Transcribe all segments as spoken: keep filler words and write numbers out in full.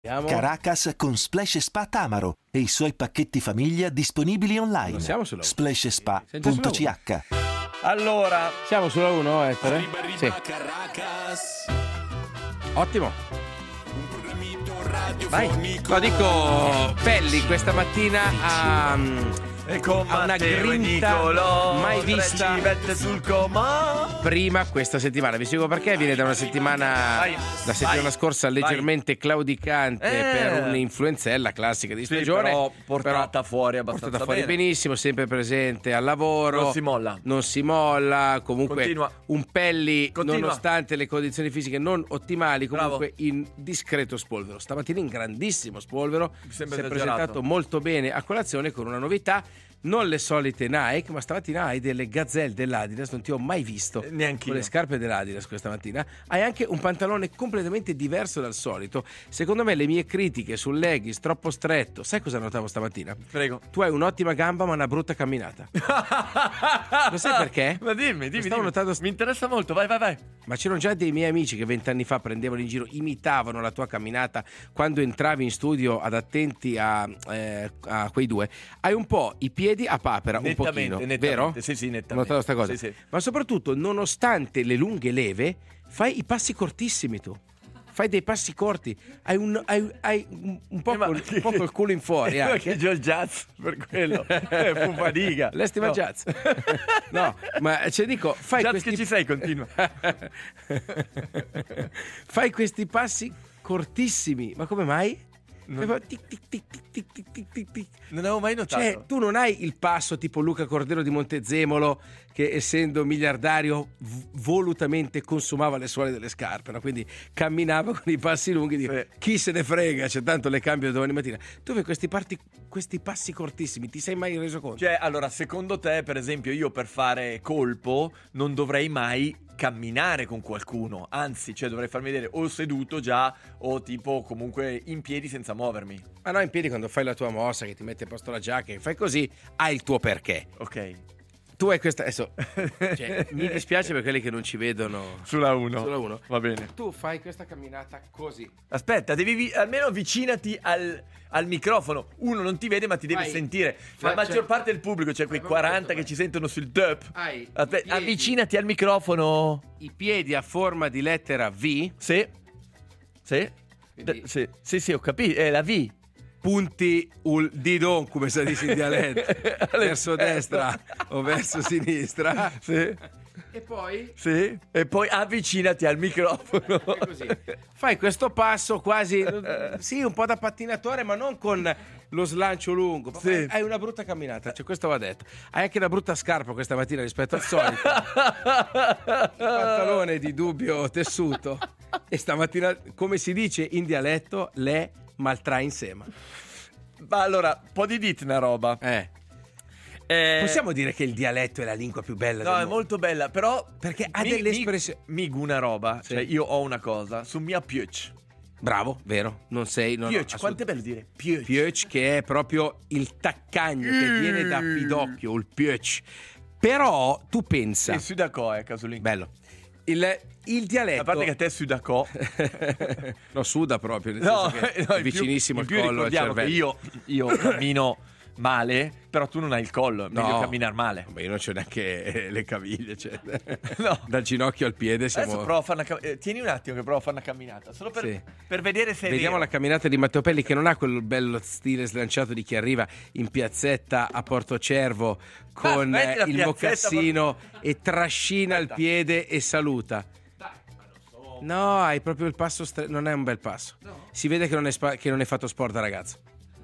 Caracas con Splash Spa Tamaro e i suoi pacchetti famiglia disponibili online. Siamo sulla splash spa punto c h. Allora, siamo sulla uno, Ettore? Sì. Ottimo. Vai. No, dico, Pelli questa mattina ha, ha una grinta mai vista sul coma. prima questa settimana. Vi spiego perché. Viene da una settimana, Vai, la settimana vai, scorsa leggermente vai. claudicante Eh. per un'influenzella classica di Sì, stagione, però portata però fuori abbastanza portata fuori bene. benissimo, sempre presente al lavoro, Non si molla. non si molla, comunque Continua. un Pelli Continua. nonostante le condizioni fisiche non ottimali, comunque Bravo. in discreto spolvero. Stamattina in grandissimo spolvero, Mi si sembra è esagerato. presentato molto bene a colazione con una novità. Non le solite Nike, ma stamattina hai delle Gazelle dell'Adidas, non ti ho mai visto Eh, neanch'io. con le scarpe dell'Adidas questa mattina. Hai anche un pantalone completamente diverso dal solito. Secondo me le mie critiche sul leggings troppo stretto, sai cosa notavo stamattina? Prego. Tu hai un'ottima gamba ma una brutta camminata. Lo sai perché? Ma dimmi, dimmi, Stavo dimmi. notando- Mi interessa molto, vai, vai, vai. Ma c'erano già dei miei amici che vent'anni fa prendevano in giro, imitavano la tua camminata quando entravi in studio ad attenti a, eh, a quei due. Hai un po' i piedi a papera, un Nettamente, pochino, nettamente. vero? Sì, sì, nettamente. Ho notato sta cosa. Sì, sì. Ma soprattutto, nonostante le lunghe leve, fai i passi cortissimi tu. Fai dei passi corti, hai un, hai, hai un, un po' Eh, ma- col, un po' col culo in fuori Ma anche. che Joe Jazz per quello. Eh, fu fatica. L'estima No. jazz. No, ma cioè dico, fai Jazz questi che ci sei, continua. fai questi passi cortissimi, ma come mai? Non- Fai tic, tic, tic, tic, tic, tic, tic, tic, tic. Non avevo mai notato. Cioè, tu non hai il passo tipo Luca Cordero di Montezemolo che, essendo miliardario, v- volutamente consumava le suole delle scarpe, no? Quindi camminava con i passi lunghi di Sì. chi se ne frega, c'è tanto le cambio domani mattina. Tu fai questi, parti, questi passi cortissimi, ti sei mai reso conto? Cioè, allora, secondo te, per esempio, io per fare colpo non dovrei mai camminare con qualcuno, anzi, cioè dovrei farmi vedere o seduto già o tipo comunque in piedi senza muovermi. Ma no, in piedi quando fai la tua mossa, che ti metti a posto la giacca, che fai così, hai il tuo perché. Ok. Tu hai questa. Adesso, cioè, mi dispiace per quelli che non ci vedono Sulla uno. sulla uno. Va bene. Tu fai questa camminata così. Aspetta, devi vi- almeno avvicinati al, al microfono. Uno non ti vede, ma ti deve Vai. sentire. Fai- La maggior cioè- parte del pubblico, cioè quei Abbiamo quaranta detto, che vai. ci sentono sul dub. Hai Aspetta, i piedi- avvicinati al microfono. I piedi a forma di lettera V, Sì. Sì. Quindi- D- sì. Sì, sì, ho capito. È la V. punti il didon, come si dice in dialetto, Alle- verso destra o verso sinistra. Sì. E poi Sì. E poi avvicinati al microfono. fai così. Fai questo passo quasi, sì, un po' da pattinatore, ma non con lo slancio lungo. Sì. Hai- Hai una brutta camminata, cioè questo va detto. Hai anche una brutta scarpa questa mattina rispetto al solito. Il pantalone di dubbio tessuto. E stamattina, come si dice in dialetto, le maltra insema. Ma allora, un po' di dite una roba. Eh. Eh, Possiamo dire che il dialetto è la lingua più bella No, del è mondo? molto bella, però Perché ha mi- delle mi- espressioni. Mig una roba, Sì. cioè io ho una cosa, su mia piace. Bravo, vero? Non sei. No, no, Piace, assolut- quanto è bello dire piace. Piöc, che è proprio il taccagno che viene da pidocchio, il piöc. Però tu pensa, Sì, Sudacò è casolino. bello, il, il dialetto. A parte che a te Sudacò. no, suda proprio, nel No, senso che no, è in più- vicinissimo in al più collo al ricordiamo che cervello. io, io cammino male, però tu non hai il collo, è meglio No. camminare male. Ma io non c'ho neanche eh, le caviglie, cioè. No. Dal ginocchio al piede siamo. Adesso provo a fare una cam- eh, tieni un attimo che provo a fare una camminata, solo per, Sì. per vedere se è Vediamo la vero. camminata di Matteo Pelli, che non ha quel bello stile slanciato di chi arriva in piazzetta a Portocervo con Ah, metti la il piazzetta mocassino e trascina Aspetta. il piede e saluta. No, hai proprio il passo stre- non è un bel passo. Si vede che non, è spa- che non hai fatto sport da ragazzo.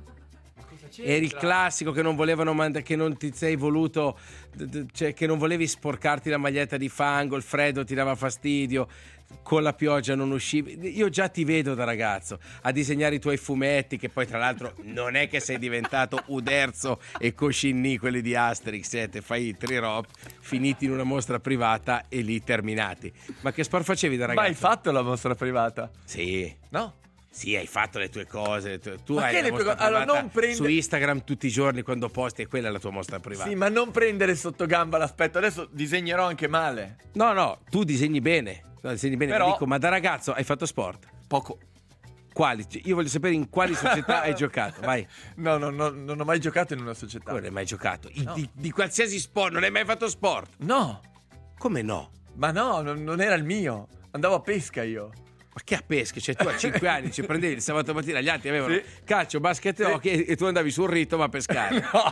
Eri il classico che non volevano mand- che non ti sei voluto d- d- cioè che non volevi sporcarti la maglietta di fango, il freddo ti dava fastidio, con la pioggia non uscivi. Io già ti vedo da ragazzo a disegnare i tuoi fumetti, che poi tra l'altro non è che sei diventato Uderzo e Coscinny, quelli di Asterix, eh, te fai i tre rob finiti in una mostra privata e lì terminati. Ma che sport facevi da Ma ragazzo? hai fatto la mostra privata? Sì. No? Sì, hai fatto le tue cose. Tu, tu Ma hai che la le tue mostra co- allora, privata non prende- su Instagram tutti i giorni quando posti, e quella è la tua mostra privata. Sì, ma non prendere sotto gamba l'aspetto. Adesso disegnerò anche male. No, no, tu disegni bene. No, disegni bene, Però- ma dico, ma da ragazzo hai fatto sport? Poco. Quali? Io voglio sapere in quali società hai giocato. Vai. No, no, no, non ho mai giocato in una società. Come non hai mai giocato? I- No. di, di qualsiasi sport, non hai mai fatto sport? No, Come no? ma no, non, non era il mio. Andavo a pesca io. Ma che a pesca? Cioè tu a cinque anni ci prendevi il sabato mattina, gli altri avevano Sì. calcio, basket e Sì. hockey e tu andavi sul ritmo a pescare. No,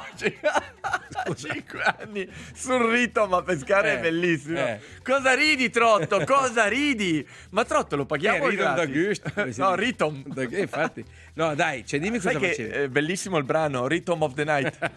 cinque anni sul ritmo a pescare Eh, è bellissimo. eh. Cosa ridi, Trotto? Cosa ridi? Ma Trotto lo paghiamo Eh, Rhythm gratis? d'Augusto, come si No, dice? Rhythm. Da- eh, infatti. No, dai, cioè dimmi Sai cosa che facevi. è bellissimo il brano Rhythm of the Night.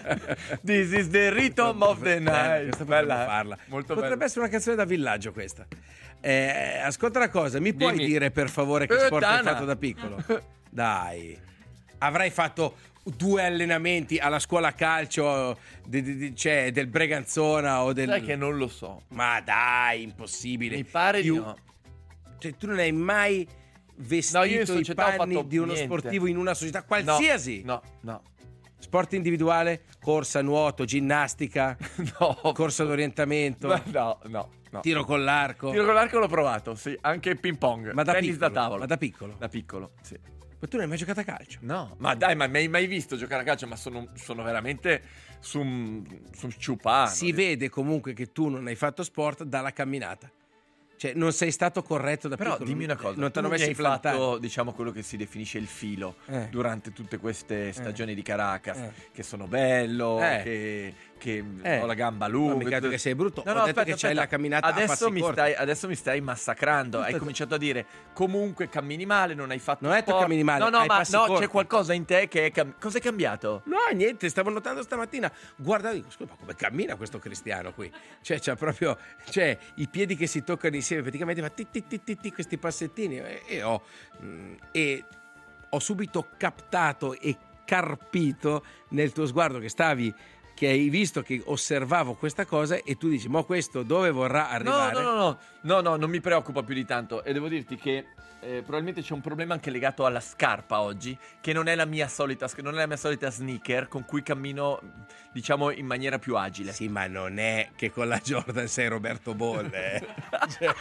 This is the rhythm of the Bella, night. questa Bella, potremmo eh? farla. Molto Potrebbe bella. essere una canzone da villaggio questa. Eh, ascolta una cosa, mi puoi Dimmi. dire per favore che sport hai Puttana. fatto da piccolo? Dai. Avrai fatto due allenamenti alla scuola calcio di- di- di- cioè, del Breganzona o del... Sai che non lo so. Ma dai, impossibile. Mi pare Più- di no. Cioè, tu non hai mai vestito No, io in i società ho panni fatto di uno niente. sportivo in una società No, qualsiasi? No, no. Sport individuale, corsa, nuoto, ginnastica, No. corsa d'orientamento, No, no, no. no. tiro con l'arco. Tiro con l'arco l'ho provato, sì, anche ping pong, Ma da tennis piccolo, da tavolo. ma da piccolo? Da piccolo, sì. Ma tu non hai mai giocato a calcio? No, ma dai, ma mi hai mai visto giocare a calcio? Ma sono, sono veramente su un, su un ciupano. Si vede comunque che tu non hai fatto sport dalla camminata. Cioè, non sei stato corretto da Però piccolo. dimmi una cosa, non ti tu hanno mi messo hai implantare. fatto, diciamo, quello che si definisce il filo Eh. durante tutte queste stagioni di Caracas, Eh. che sono bello, Eh. che, che Eh. ho la gamba Non lunga. mi credo che sei brutto. No, Ho no, detto aspetta, che c'hai aspetta. la camminata a adesso passi mi corti. stai Adesso mi stai massacrando. Hai Tutto- cominciato a dire comunque cammini male, non hai fatto Non ho detto sport. cammini male, No, no, hai ma passi no, corti. c'è qualcosa in te che è cam- cosa è cambiato? No, niente, stavo notando stamattina. Guarda, dico, scusa, ma come cammina questo cristiano qui? Cioè, c'ha proprio, cioè, i piedi che si toccano insieme, praticamente fa ti, ti, ti, ti, ti, questi passettini. E, e ho, mm, e ho subito captato e carpito nel tuo sguardo che stavi, che hai visto che osservavo questa cosa e tu dici, ma questo dove vorrà No, arrivare? no, no, no, no, no, non mi preoccupa più di tanto. E devo dirti che eh, probabilmente c'è un problema anche legato alla scarpa oggi, che non è la mia solita, non è la mia solita sneaker con cui cammino, diciamo, in maniera più agile. Sì, ma non è che con la Jordan sei Roberto Bolle. eh. Cioè,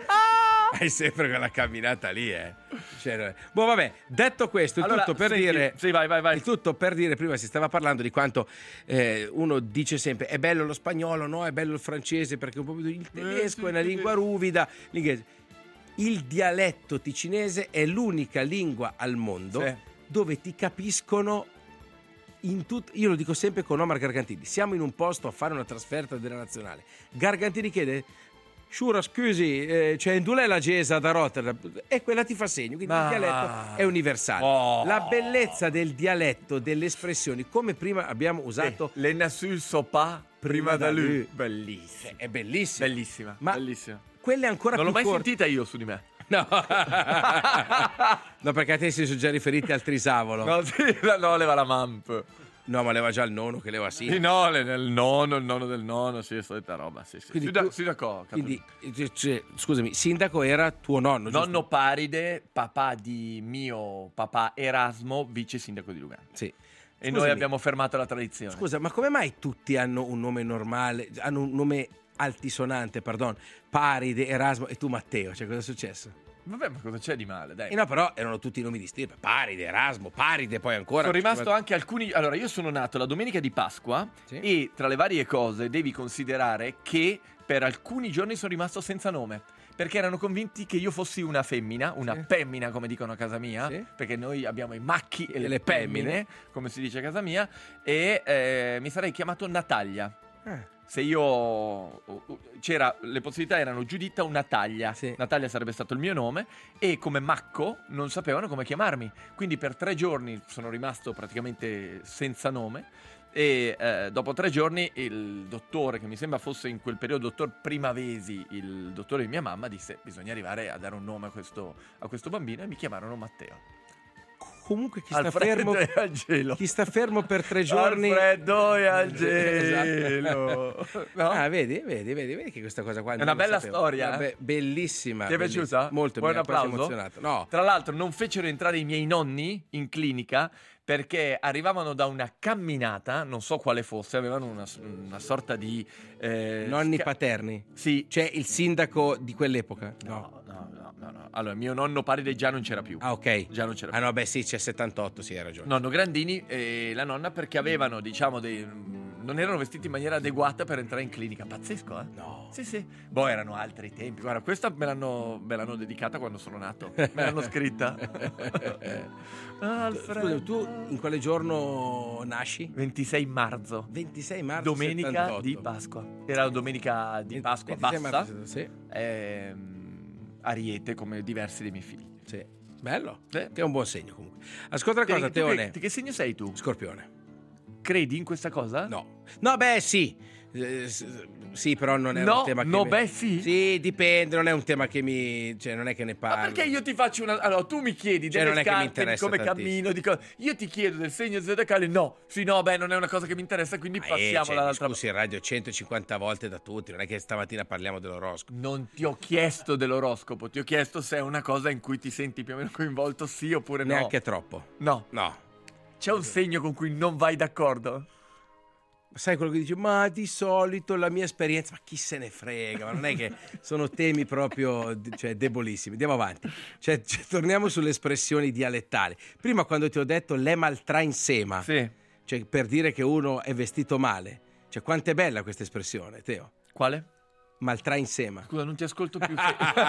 hai sempre quella camminata lì, eh. Cioè, boh, vabbè, detto questo, il Allora, tutto per senti- dire. sì, vai, vai, vai. Il tutto per dire, prima si stava parlando di quanto eh, uno dice sempre è bello lo spagnolo, no? È bello il francese perché un po' più il tedesco sì, è una sì, lingua sì. ruvida. L'inglese. Il dialetto ticinese è l'unica lingua al mondo Sì. dove ti capiscono in tutto. Io lo dico sempre con Omar Gargantini. Siamo in un posto a fare una trasferta della nazionale. Gargantini chiede: Shura, scusi, eh, c'è in due la Gesa da Rotterdam? E quella ti fa segno. Quindi Ma- il dialetto è universale. Oh. La bellezza del dialetto, delle espressioni, come prima abbiamo usato. Le Nassul Sopa prima da lui. Bellissima. È bellissimo. Bellissima. Ma bellissima. quelle ancora Non l'ho più mai corte. sentita io su di me. No. No, perché a te si sono già riferiti al trisavolo. No, No, sì, no, leva la mamp. ma leva già il nono che leva sì. Sì, no, le- nel nono, il nono del nono, sì, solita roba, sì, sì. Quindi Sì, da- tu- sì, d'accordo, capito. Quindi, eh, cioè, scusami, sindaco era tuo nonno, giusto? Nonno Paride, papà di mio papà Erasmo, vice sindaco di Lugano. Sì. E Scusami, noi abbiamo fermato la tradizione. Scusa, ma come mai tutti hanno un nome normale, hanno un nome altisonante, pardon, Paride, Erasmo e tu Matteo? Cioè, cosa è successo? Vabbè, ma cosa c'è di male, dai. E no, però erano tutti nomi di stirpe. Paride, Erasmo, Paride, poi ancora. Sono rimasto anche alcuni. Allora, io sono nato la domenica di Pasqua Sì. e tra le varie cose devi considerare che per alcuni giorni sono rimasto senza nome. Perché erano convinti che io fossi una femmina, una Sì. femmina come dicono a casa mia, Sì. perché noi abbiamo i macchi e, E le, le femmine, femmine. come si dice a casa mia, e eh, mi sarei chiamato Natalia. Ah, Se io c'era, le possibilità erano Giuditta o Natalia. Sì. Natalia sarebbe stato il mio nome e come Macco non sapevano come chiamarmi. Quindi per tre giorni sono rimasto praticamente senza nome e eh, dopo tre giorni il dottore, che mi sembra fosse in quel periodo dottor Primavesi, il dottore di mia mamma, disse bisogna arrivare a dare un nome a questo, a questo bambino e mi chiamarono Matteo. comunque chi sta Alfredo fermo e Angelo. chi sta fermo per tre giorni Alfredo e Esatto. Angelo. No? Ah, vedi, vedi, vedi, vedi che questa cosa qua È non una lo bella sapevo. storia, Vabbè, eh? bellissima. Ti è bellissima. piaciuta? Molto, Vuoi mi ha un quasi applauso? emozionato. No. Tra l'altro non fecero entrare i miei nonni in clinica perché arrivavano da una camminata, non so quale fosse, avevano una, una sorta di... Eh, Nonni sca- paterni? Sì. Cioè il sindaco di quell'epoca? No, no, no, no, no. Allora, mio nonno Paride già non c'era più. Ah, ok. Già non c'era Ah più. no, beh sì, c'è settantotto, sì, hai ragione. Nonno Grandini e la nonna perché avevano, diciamo, dei... non erano vestiti in maniera adeguata per entrare in clinica. Pazzesco, eh? No. Sì, sì. Boh, erano altri tempi. Guarda, questa me l'hanno, me l'hanno dedicata quando sono nato. Me l'hanno scritta. Alfredo. Scusa, tu in quale giorno nasci? ventisei marzo. ventisei marzo Domenica settantotto. di Pasqua. Era la domenica di Pasqua ventisei bassa. marzo, sì. Ehm, Ariete, come diversi dei miei figli. Sì. Bello. Sì. Che è un buon segno comunque. Ascolta una cosa, Tu Teone. che, che segno sei tu? Scorpione. Credi in questa cosa? No. No, beh, sì. Eh, s- sì, però non è No, un tema che no, mi- beh, sì. Sì, dipende, non è un tema che mi... cioè non è che ne Ma parlo. perché io ti faccio una... Allora, tu mi chiedi Cioè, delle non è che mi scarpe, di interessa come tantissimo. cammino, di co- io ti chiedo del segno zodiacale, no. Sì, no, beh, non è una cosa che mi interessa, quindi Ma eh, passiamo cioè, dall'altra discussi in radio centocinquanta volte da tutti, non è che stamattina parliamo dell'oroscopo. Non ti ho chiesto dell'oroscopo, ti ho chiesto se è una cosa in cui ti senti più o meno coinvolto, sì oppure no. Neanche troppo. No. No. C'è un segno con cui non vai d'accordo? Sai quello che dice? Ma di solito la mia esperienza, ma chi se ne frega, ma non è che sono temi proprio cioè, debolissimi. Andiamo avanti. Cioè, cioè, torniamo sulle espressioni dialettali. Prima quando ti ho detto le maltra insema, Sì. cioè per dire che uno è vestito male. Cioè, quanto è bella questa espressione, Teo? Quale? Maltra insema. Scusa, non ti ascolto più.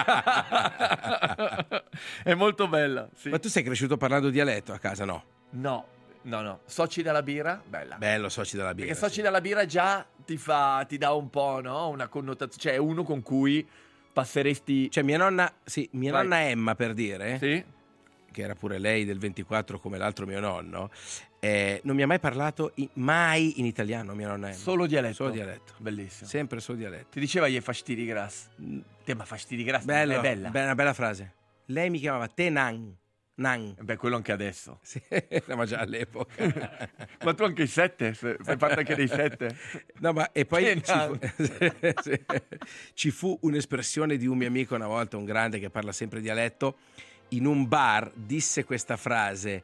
È molto bella, sì. Ma tu sei cresciuto parlando dialetto a casa, no? No, no, no. Soci dalla birra, bella. Bello, soci della birra. Perché soci sì. dalla birra già ti fa, ti dà un po', no? Una connotazione, cioè uno con cui passeresti... Cioè, mia nonna, sì, mia Vai. nonna Emma, per dire, Sì? che era pure lei del ventiquattro come l'altro mio nonno, eh, non mi ha mai parlato in- mai in italiano, mia nonna Emma. Solo dialetto. Solo dialetto. Bellissimo. Sempre solo dialetto. Ti diceva gli fastidi grass. Te ma fastidi grass Bello, è bella. be- una bella frase. Lei mi chiamava Tenan. Nan. Beh, quello anche adesso. Sì, ma già all'epoca. Ma tu anche i sette? Fai parte anche dei sette? No, ma e poi ci Tenan. fu, sì. Ci fu un'espressione di un mio amico una volta, un grande che parla sempre dialetto, in un bar disse questa frase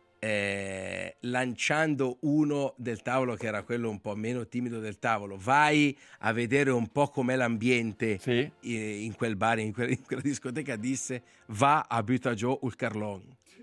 eh, lanciando uno del tavolo che era quello un po' meno timido del tavolo: vai a vedere un po' com'è l'ambiente Sì. in, in quel bar, in, que- in quella discoteca. Disse: va a butta giù il carlon.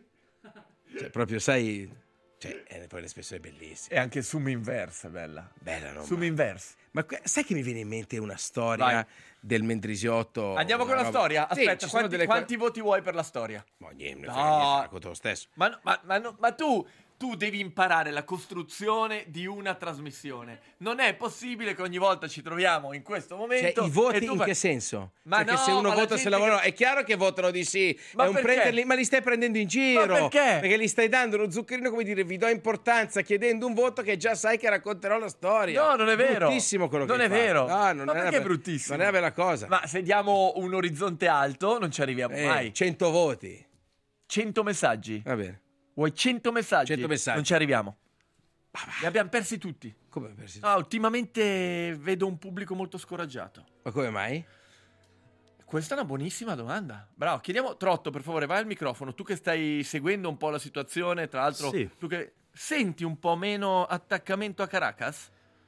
Cioè proprio sai, cioè, è poi l'espressione è bellissima, E anche sum inverse, bella. bella roba. Sum inverse. Ma que- sai che mi viene in mente una storia Vai. del Mendrisiotto? Andiamo con una la roba- storia? Sì, Aspetta, ci sono quanti, delle quanti voti vuoi per la storia? Ma niente, No. non frega niente, racconto lo stesso. Ma, no- ma, ma, no- ma tu, tu devi imparare la costruzione di una trasmissione. Non è possibile che ogni volta ci troviamo in questo Cioè, momento. i voti e tu in fai- che senso? Ma cioè, che no, se uno ma la vota se gente lavora, che- è chiaro che votano di sì. Ma è un perché? prenderli, ma li stai prendendo in giro. Ma perché? Perché gli stai dando uno zuccherino, come dire, vi do importanza chiedendo un voto che già sai che racconterò la storia. No, non è vero. Bruttissimo quello Non che è hai fatto. vero. No, non Ma è una perché be- è bruttissimo? Non è una bella cosa. Ma se diamo un orizzonte alto, non ci arriviamo Eh, mai. cento voti. cento messaggi. Va bene. Vuoi cento messaggi? cento messaggi. Non ci arriviamo. Li abbiamo persi tutti. Come persi? Ah, ultimamente vedo un pubblico molto scoraggiato. Ma come mai? Questa è una buonissima domanda. Bravo, chiediamo Trotto, per favore, vai al microfono. Tu che stai seguendo un po' la situazione, tra l'altro, Sì. tu che senti un po' meno attaccamento a Caracas?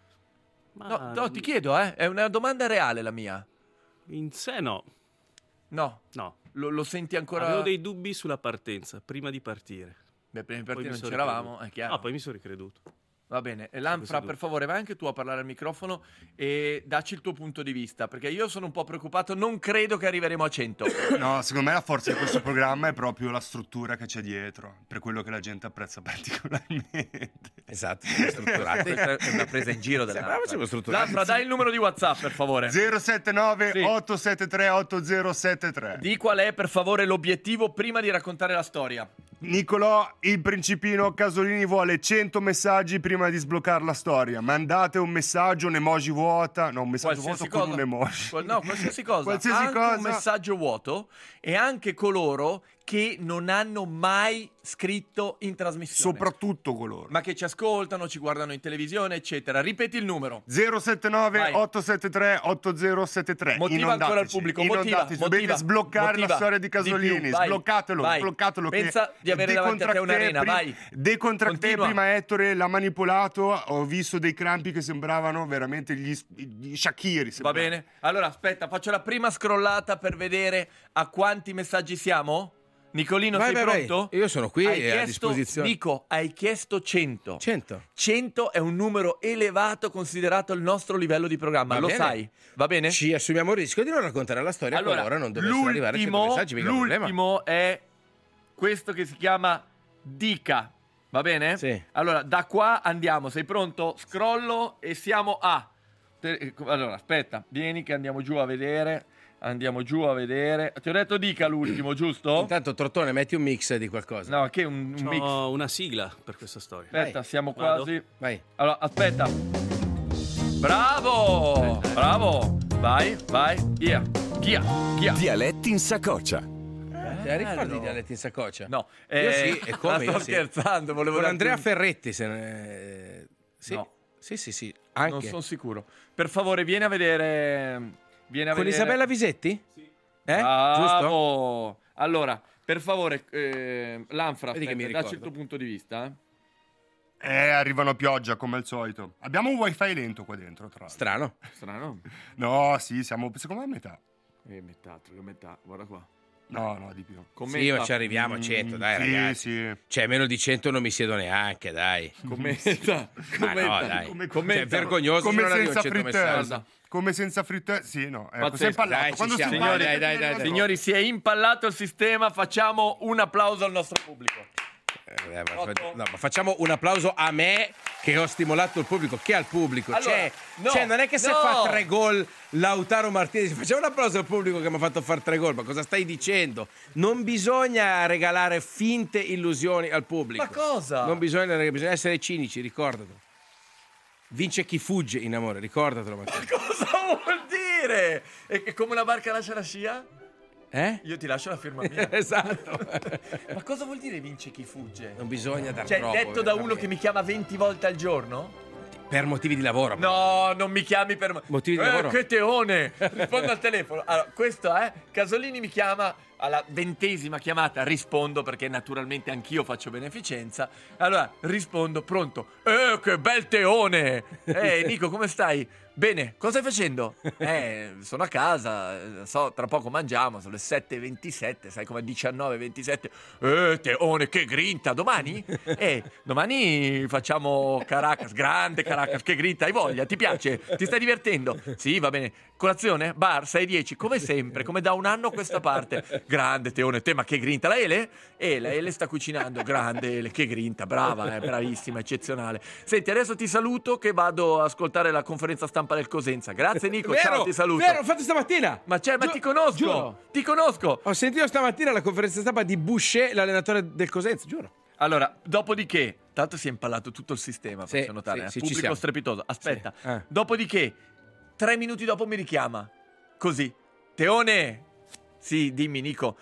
Ma No, no, ti chiedo, eh, è una domanda reale la mia. in sé no, No, no. lo, lo senti ancora... Avevo dei dubbi sulla partenza, prima di partire. Beh, prima di Poi partire mi non sono c'eravamo, ricreduto. è chiaro. No, poi mi sono ricreduto. Va bene, e Lanfra, Questo per favore, vai anche tu a parlare al microfono e dacci il tuo punto di vista, perché io sono un po' preoccupato, non credo che arriveremo a cento. No, secondo me la forza di questo programma è proprio la struttura che c'è dietro, per quello che la gente apprezza particolarmente. Esatto, siamo strutturati. Questa è una presa in giro della Sembrava siamo strutturati. Lanfra, dai il numero di WhatsApp, per favore. zero sette nove Sì. otto sette tre otto zero sette tre. Di qual è, per favore, l'obiettivo prima di raccontare la storia? Nicolò, il principino Casolini vuole cento messaggi prima di sbloccare la storia. Mandate un messaggio, un emoji vuota, no, un messaggio vuoto con un emoji. Qual- No, qualsiasi cosa. Qualsiasi anche cosa. un messaggio vuoto e anche coloro che non hanno mai scritto in trasmissione. Soprattutto coloro. Ma che ci ascoltano, ci guardano in televisione, eccetera. Ripeti il numero. zero sette nove Vai. otto sette tre otto zero sette tre. Motiva ancora il pubblico, motiva, Inondateci. motiva, Dovete sbloccare motiva la storia di di Casolini. più, vai, sbloccatelo, vai. sbloccatelo. Pensa che di avere davanti a te decontracté un'arena, prim- vai. Decontracté Continua. prima Ettore l'ha manipolato. Ho visto dei crampi che sembravano veramente gli, gli Shakiri. Va sembravano. bene? Allora, aspetta, faccio la prima scrollata per vedere a quanti messaggi siamo. Nicolino, Vai, sei vai, pronto? vai. Io sono qui Hai a chiesto, disposizione. Nico, hai chiesto cento. cento. cento è un numero elevato considerato il nostro livello di programma, Va lo bene. sai? Va bene? Ci assumiamo il rischio di non raccontare la storia Allora, qualora non dovessero arrivare cento l'ultimo, messaggi, mica un problema. l'ultimo è questo che si chiama Dica. Va bene? Sì. Allora, da qua andiamo. Sei pronto? Scrollo e siamo a. Per- Allora, aspetta, vieni che andiamo giù a vedere. Andiamo giù a vedere. Ti ho detto Dica l'ultimo, giusto? Intanto, Trottone, metti un mix di qualcosa. No, che è un, un mix. Ho una sigla per questa storia. Aspetta, Vai. siamo Vado? quasi. Vai. Allora, aspetta. Bravo! Bravo! Vai, vai, via. Via, via. Dialetti in saccoccia. Te la ricordi i dialetti in saccoccia? No, Io eh, sì, e come? sto Io sì. scherzando, volevo Con darti Andrea un- Ferretti, se ne... Sì. No. Sì, sì, sì. Non Anche. sono sicuro. Per favore, vieni a vedere. Vieni a Con vedere. Isabella Visetti? Sì. Eh? Giusto? Bravo! Allora, per favore, eh, Lanfra, Vedi che aspetta, mi dacci il ricordo. tuo punto di vista. eh. Eh, arrivano a pioggia come al solito. Abbiamo un wifi lento qua dentro, tra l'altro. Strano. Strano. No, sì, siamo secondo me a metà. E metà, altro che metà, guarda qua. No, no, di più. Sì, ma ci arriviamo a cento, dai, Mm, sì, ragazzi. sì. Cioè, meno di cento non mi siedo neanche, dai. Commenta, Ma no, commenta. dai. Come- commenta. Cioè, vergognoso se Come non arrivo a senza cento frittelle. messaggi. Come senza frittelle. Sì, no. Ecco, Pazzesco. sei impallato. Dai, ci Quando siamo. si Signori, impalla- dai, dai, dai. Signori, si è impallato il sistema, facciamo un applauso al nostro pubblico. Eh, ma, Otto. fa- no, ma facciamo un applauso a me che ho stimolato il pubblico, che al pubblico. Allora, cioè, no, cioè, non è che se no. fa tre gol Lautaro Martinez, facciamo un applauso al pubblico che mi ha fatto fare tre gol. Ma cosa stai dicendo? Non bisogna regalare finte illusioni al pubblico. Ma cosa? Non bisogna, bisogna essere cinici, ricordatelo. Vince chi fugge in amore, ricordatelo. Matteo. Cosa vuol dire? È che come una barca lascia la scia? Eh? Io ti lascio la firma mia. Esatto. Ma cosa vuol dire vince chi fugge? Non bisogna dar Cioè, troppo. detto da uno veramente. che mi chiama venti volte al giorno? Per motivi di lavoro. No, non mi chiami per... Motivi di eh, lavoro? che teone! Rispondo al telefono. Allora, questo è... Casolini mi chiama alla ventesima chiamata, rispondo perché naturalmente anch'io faccio beneficenza. Allora, rispondo, pronto. Eh, che bel teone! Eh, Nico, come stai? Bene, cosa stai facendo? Eh, sono a casa, eh, so, tra poco mangiamo, sono le sette e ventisette, sai come diciannove e ventisette. Eh, teone, che grinta, domani? Eh, domani facciamo Caracas, grande Caracas, che grinta, hai voglia, ti piace? Ti stai divertendo? Sì, va bene. Colazione? Bar, sei dieci, come sempre, come da un anno a questa parte. Grande Teone, te, ma che grinta, la Ele? Eh, la Ele sta cucinando, grande Ele, che grinta, brava, eh, bravissima, eccezionale. Senti, adesso ti saluto che vado a ascoltare la conferenza stampa del Cosenza. Grazie Nico, Vero, ciao, ti saluto. Vero, l'ho fatto stamattina. Ma, cioè, ma Giu- ti conosco, giuro. ti conosco. Ho sentito stamattina la conferenza stampa di Boucher, l'allenatore del Cosenza, giuro. Allora, dopodiché, tanto si è impallato tutto il sistema, Sì, faccio notare, sì, eh, sì, ci pubblico siamo. strepitoso. Aspetta, Sì, eh. dopodiché, tre minuti dopo mi richiama, così, Teone, sì, dimmi Nico,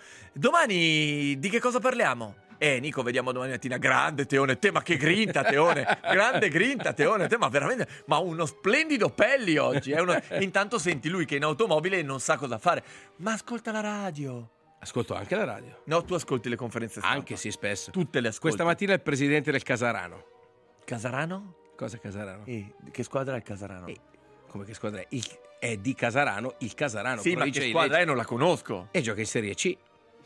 domani di che cosa parliamo? Eh, Nico, vediamo domani mattina, grande Teone, te, ma che grinta Teone, grande grinta Teone, te, ma veramente, ma uno splendido pelli oggi, è uno... e intanto senti lui che è in automobile e non sa cosa fare, ma ascolta la radio. Ascolto anche la radio. No, tu ascolti le conferenze stampa. Anche sì, spesso. Tutte le ascolti. Questa mattina il presidente del Casarano. Casarano? Cosa Casarano? Eh, che squadra è il Casarano? Eh, come che squadra è? Il- è di Casarano, il Casarano. Sì, ma provincia che di squadra Lecce. è? Non la conosco. E gioca in Serie C.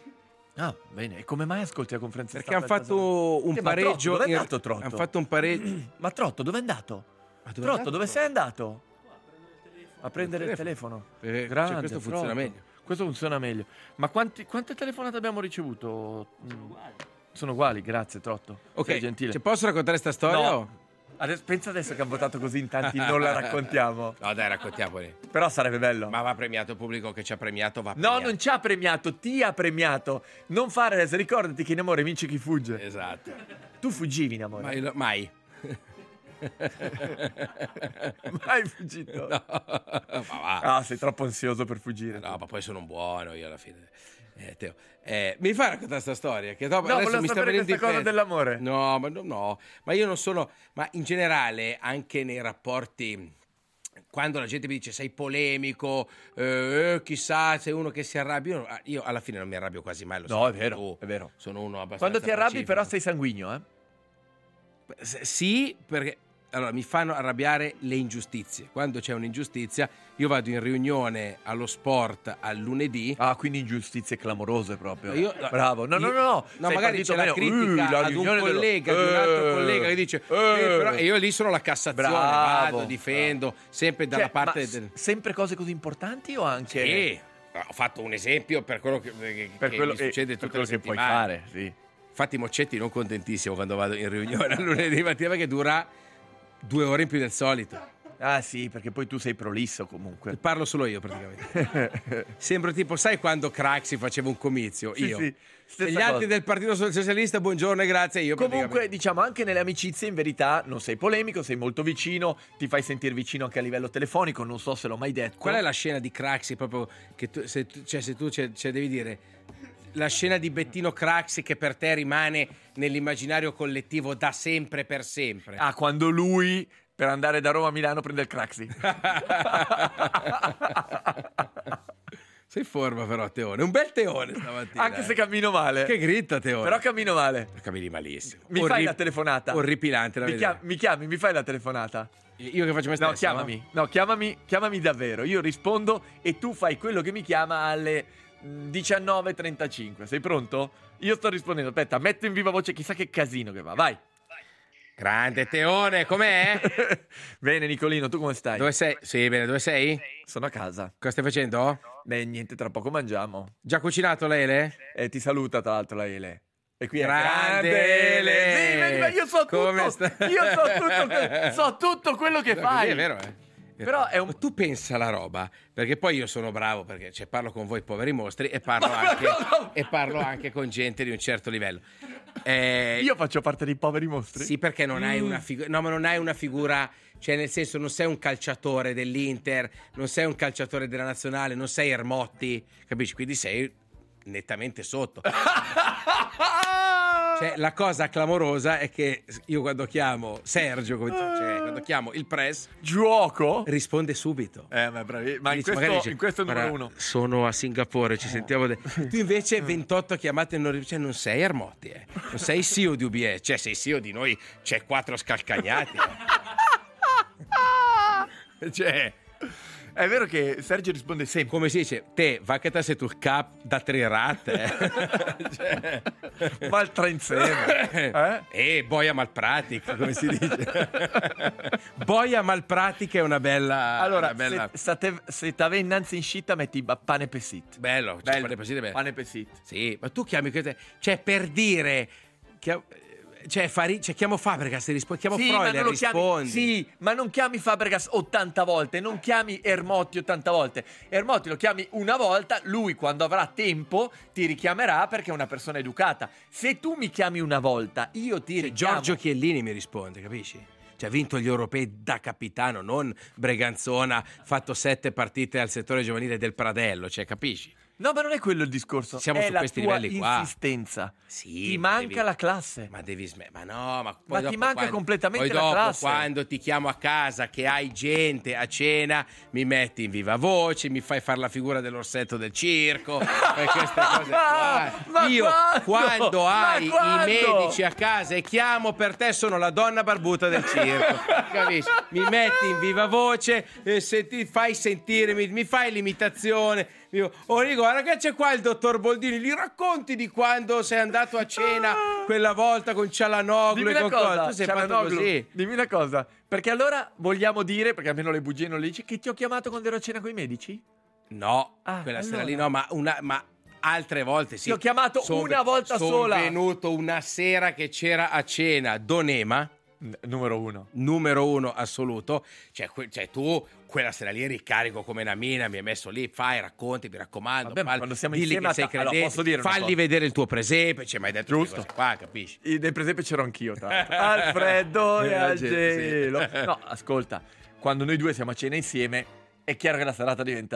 Ah, bene. E come mai ascolti la conferenza Perché hanno stampa del fatto un Eh, ma Trotto, pareggio. dove è in- andato Trotto? Hanno fatto un pareggio. Casarano? Ma Trotto, dove è andato? Ma dove è Trotto, andato? dove sei andato? A prendere il telefono. Perché, cioè, Grande, questo funziona Trotto. meglio. Questo funziona meglio. Ma quanti- quante telefonate abbiamo ricevuto? Mm. Sono uguali, grazie Trotto. Ok, Sei gentile. cioè, posso raccontare sta storia? No. o- Adesso, pensa adesso che hanno votato così in tanti, non la raccontiamo. No, dai, raccontiamoli. Però sarebbe bello. Ma va premiato il pubblico che ci ha premiato, va No, premiato. non ci ha premiato, ti ha premiato. Non fare adesso, ricordati che in amore vince chi fugge. Esatto. Tu fuggivi in amore. Mai. mai. Mai fuggito. No. Ma va. Ah, sei troppo ansioso per fuggire. No, ma poi sono un buono io alla fine. Eh, Teo, eh, mi fai raccontare questa storia? Che dopo No, adesso volevo mi sta sapere venendo in questa cosa mente. dell'amore. No, ma no, no, ma io non sono. Ma in generale, anche nei rapporti. Quando la gente mi dice sei polemico, eh, chissà, sei uno che si arrabbia, io, io alla fine non mi arrabbio quasi mai. Lo No, sai è vero, tu. è vero. Sono uno abbastanza Quando ti arrabbi pacifico. però sei sanguigno, eh? S- Sì, perché allora mi fanno arrabbiare le ingiustizie. Quando c'è un'ingiustizia, io vado in riunione allo sport al lunedì. Ah, quindi ingiustizie clamorose proprio. Io- Bravo. No, no, io- no, no. No, Sei magari partito c'è la bene. critica Uh, la ad un riunione dello- collega, di un altro Eh, collega che dice eh. "Eh, però-" e io lì sono la Cassazione, Bravo. vado, difendo, sempre dalla Cioè, parte ma del... s- sempre cose così importanti o anche Sì, ho fatto un esempio per quello che, che- per che quello, mi succede eh, per tutte quello le che puoi settimane. fare, sì. Infatti Moccetti non contentissimo quando vado in riunione al lunedì mattina perché dura due ore in più del solito. Ah, sì, perché poi tu sei prolisso comunque. Parlo solo io praticamente. Sembro tipo, sai quando Craxi faceva un comizio? Sì, Io. sì, E stessa gli altri cosa. del Partito Socialista, buongiorno e grazie. Io Comunque, praticamente- diciamo, anche nelle amicizie in verità non sei polemico, sei molto vicino, ti fai sentire vicino anche a livello telefonico, non so se l'ho mai detto. Qual è la scena di Craxi proprio che tu, se, tu- cioè, se tu cioè, cioè, devi dire la scena di Bettino Craxi che per te rimane nell'immaginario collettivo da sempre per sempre? Ah, quando lui per andare da Roma a Milano prende il Craxi. Sei in forma però, Teone. Un bel Teone stamattina. Anche se eh. cammino male. Che gritta, Teone. Però cammino male. Cammini malissimo. Mi Orri- fai la telefonata? Orripilante. La Mi verità. chiami, mi chiami, mi fai la telefonata? Io che faccio me stesso? No, chiamami. No, chiamami, chiamami davvero. Io rispondo e tu fai quello che mi chiama alle mm, diciannove e trentacinque. Sei pronto? Io sto rispondendo. Aspetta, metto in viva voce, chissà che casino che va. Vai. Grande Teone, com'è? Bene, Nicolino, tu come stai? Dove sei? Sì, bene, dove sei? Sono a casa. Cosa stai facendo? Beh, niente, tra poco mangiamo. Già cucinato Lele? E ti saluta, tra l'altro, la Ele. E qui è Grande grande Ele! Sì, vedi, ma io so Come tutto. sta- Io so tutto, que- so tutto quello che No, fai. così è vero, eh. Però è un- Ma tu pensa la roba, perché poi io sono bravo, perché cioè, parlo con voi poveri mostri e parlo, Ma- anche, no, no. e parlo anche con gente di un certo livello. Eh, Io faccio parte dei poveri mostri. Sì, perché non hai una figura. No, ma non hai una figura. Cioè, nel senso, non sei un calciatore dell'Inter, non sei un calciatore della nazionale, non sei Ermotti, capisci? Quindi sei nettamente sotto. Cioè, la cosa clamorosa è che io quando chiamo Sergio, come- cioè, quando chiamo il press, Giuoco? risponde subito. Eh, ma bravi. Ma in Dice- questo, magari dice, in questo è il numero "Guarda, uno. sono a Singapore, ci sentiamo. de-" Tu invece ventotto chiamate e non ri- cioè non sei Ermotti, eh. Non sei C E O di U B S, cioè sei C E O di noi, c'è quattro scalcagnati. eh. Cioè, È vero che Sergio risponde sempre. come si dice, te, va che te sei tu cap da tre ratte. Eh. Cioè, Ma il tre insieme. Eh? eh, boia malpratica, come si dice. Boia malpratica è una bella. Allora, una bella... se, state- se t'ave innanzi in scitta metti ba- pane pesit. Bello, cioè, pane così, bello. Pane pesit. Sì, ma tu chiami queste... Cioè, per dire... Chia- Cioè, Fari... cioè, chiamo Fabregas e rispondi. Chiamo Sì, ma Freuler non e lo chiami, rispondi. sì, ma non chiami Fabregas ottanta volte, non chiami Ermotti ottanta volte. Ermotti lo chiami una volta, lui quando avrà tempo ti richiamerà perché è una persona educata. Se tu mi chiami una volta, io ti Cioè, richiamo. Giorgio Chiellini mi risponde, capisci? Cioè, ha vinto gli europei da capitano, non Breganzona, fatto sette partite al settore giovanile del Pradello, cioè, capisci? No, ma non è quello il discorso. Siamo è su la questi tua livelli qua. insistenza. Sì, Ti ma manca devi- la classe. Ma devi smettere, ma no, ma poi Ma ti dopo manca quando- completamente poi la dopo, classe. quando ti chiamo a casa che hai gente a cena, mi metti in viva voce, mi fai fare la figura dell'orsetto del circo e queste cose qua. Ma Io quando? quando Ma hai quando? i medici a casa e chiamo per te sono la donna barbuta del circo, capisci? Mi metti in viva voce, e se ti fai sentire, mi, mi fai l'imitazione. Io, oh, Rigo, guarda che c'è qua il dottor Boldini, gli racconti di quando sei andato a cena quella volta con Cialanoglu Dimmi e una con cosa, Tu sei fatto Cialanoglu, così. dimmi una cosa, perché allora vogliamo dire, perché almeno le bugie non le dici, che ti ho chiamato quando ero a cena con i medici? No, Ah, quella sera allora. lì no, ma, una, ma altre volte sì. Ti ho chiamato una volta son sola. venuto una sera che c'era a cena Donema, Numero uno. numero uno assoluto. Cioè, que- cioè tu quella sera lì eri carico come una mina, mi hai messo lì, fai, racconti, mi raccomando. Vabbè, ma falli- quando siamo dilli insieme che a sei ta- allora, credente, posso dire una falli cosa? vedere il tuo presepe, cioè, mi hai detto queste Giusto. cose qua, capisci? E nel presepe c'ero anch'io, tra l'altro. Alfredo e Eh, Angelo. sì. No, ascolta, quando noi due siamo a cena insieme, è chiaro che la serata diventa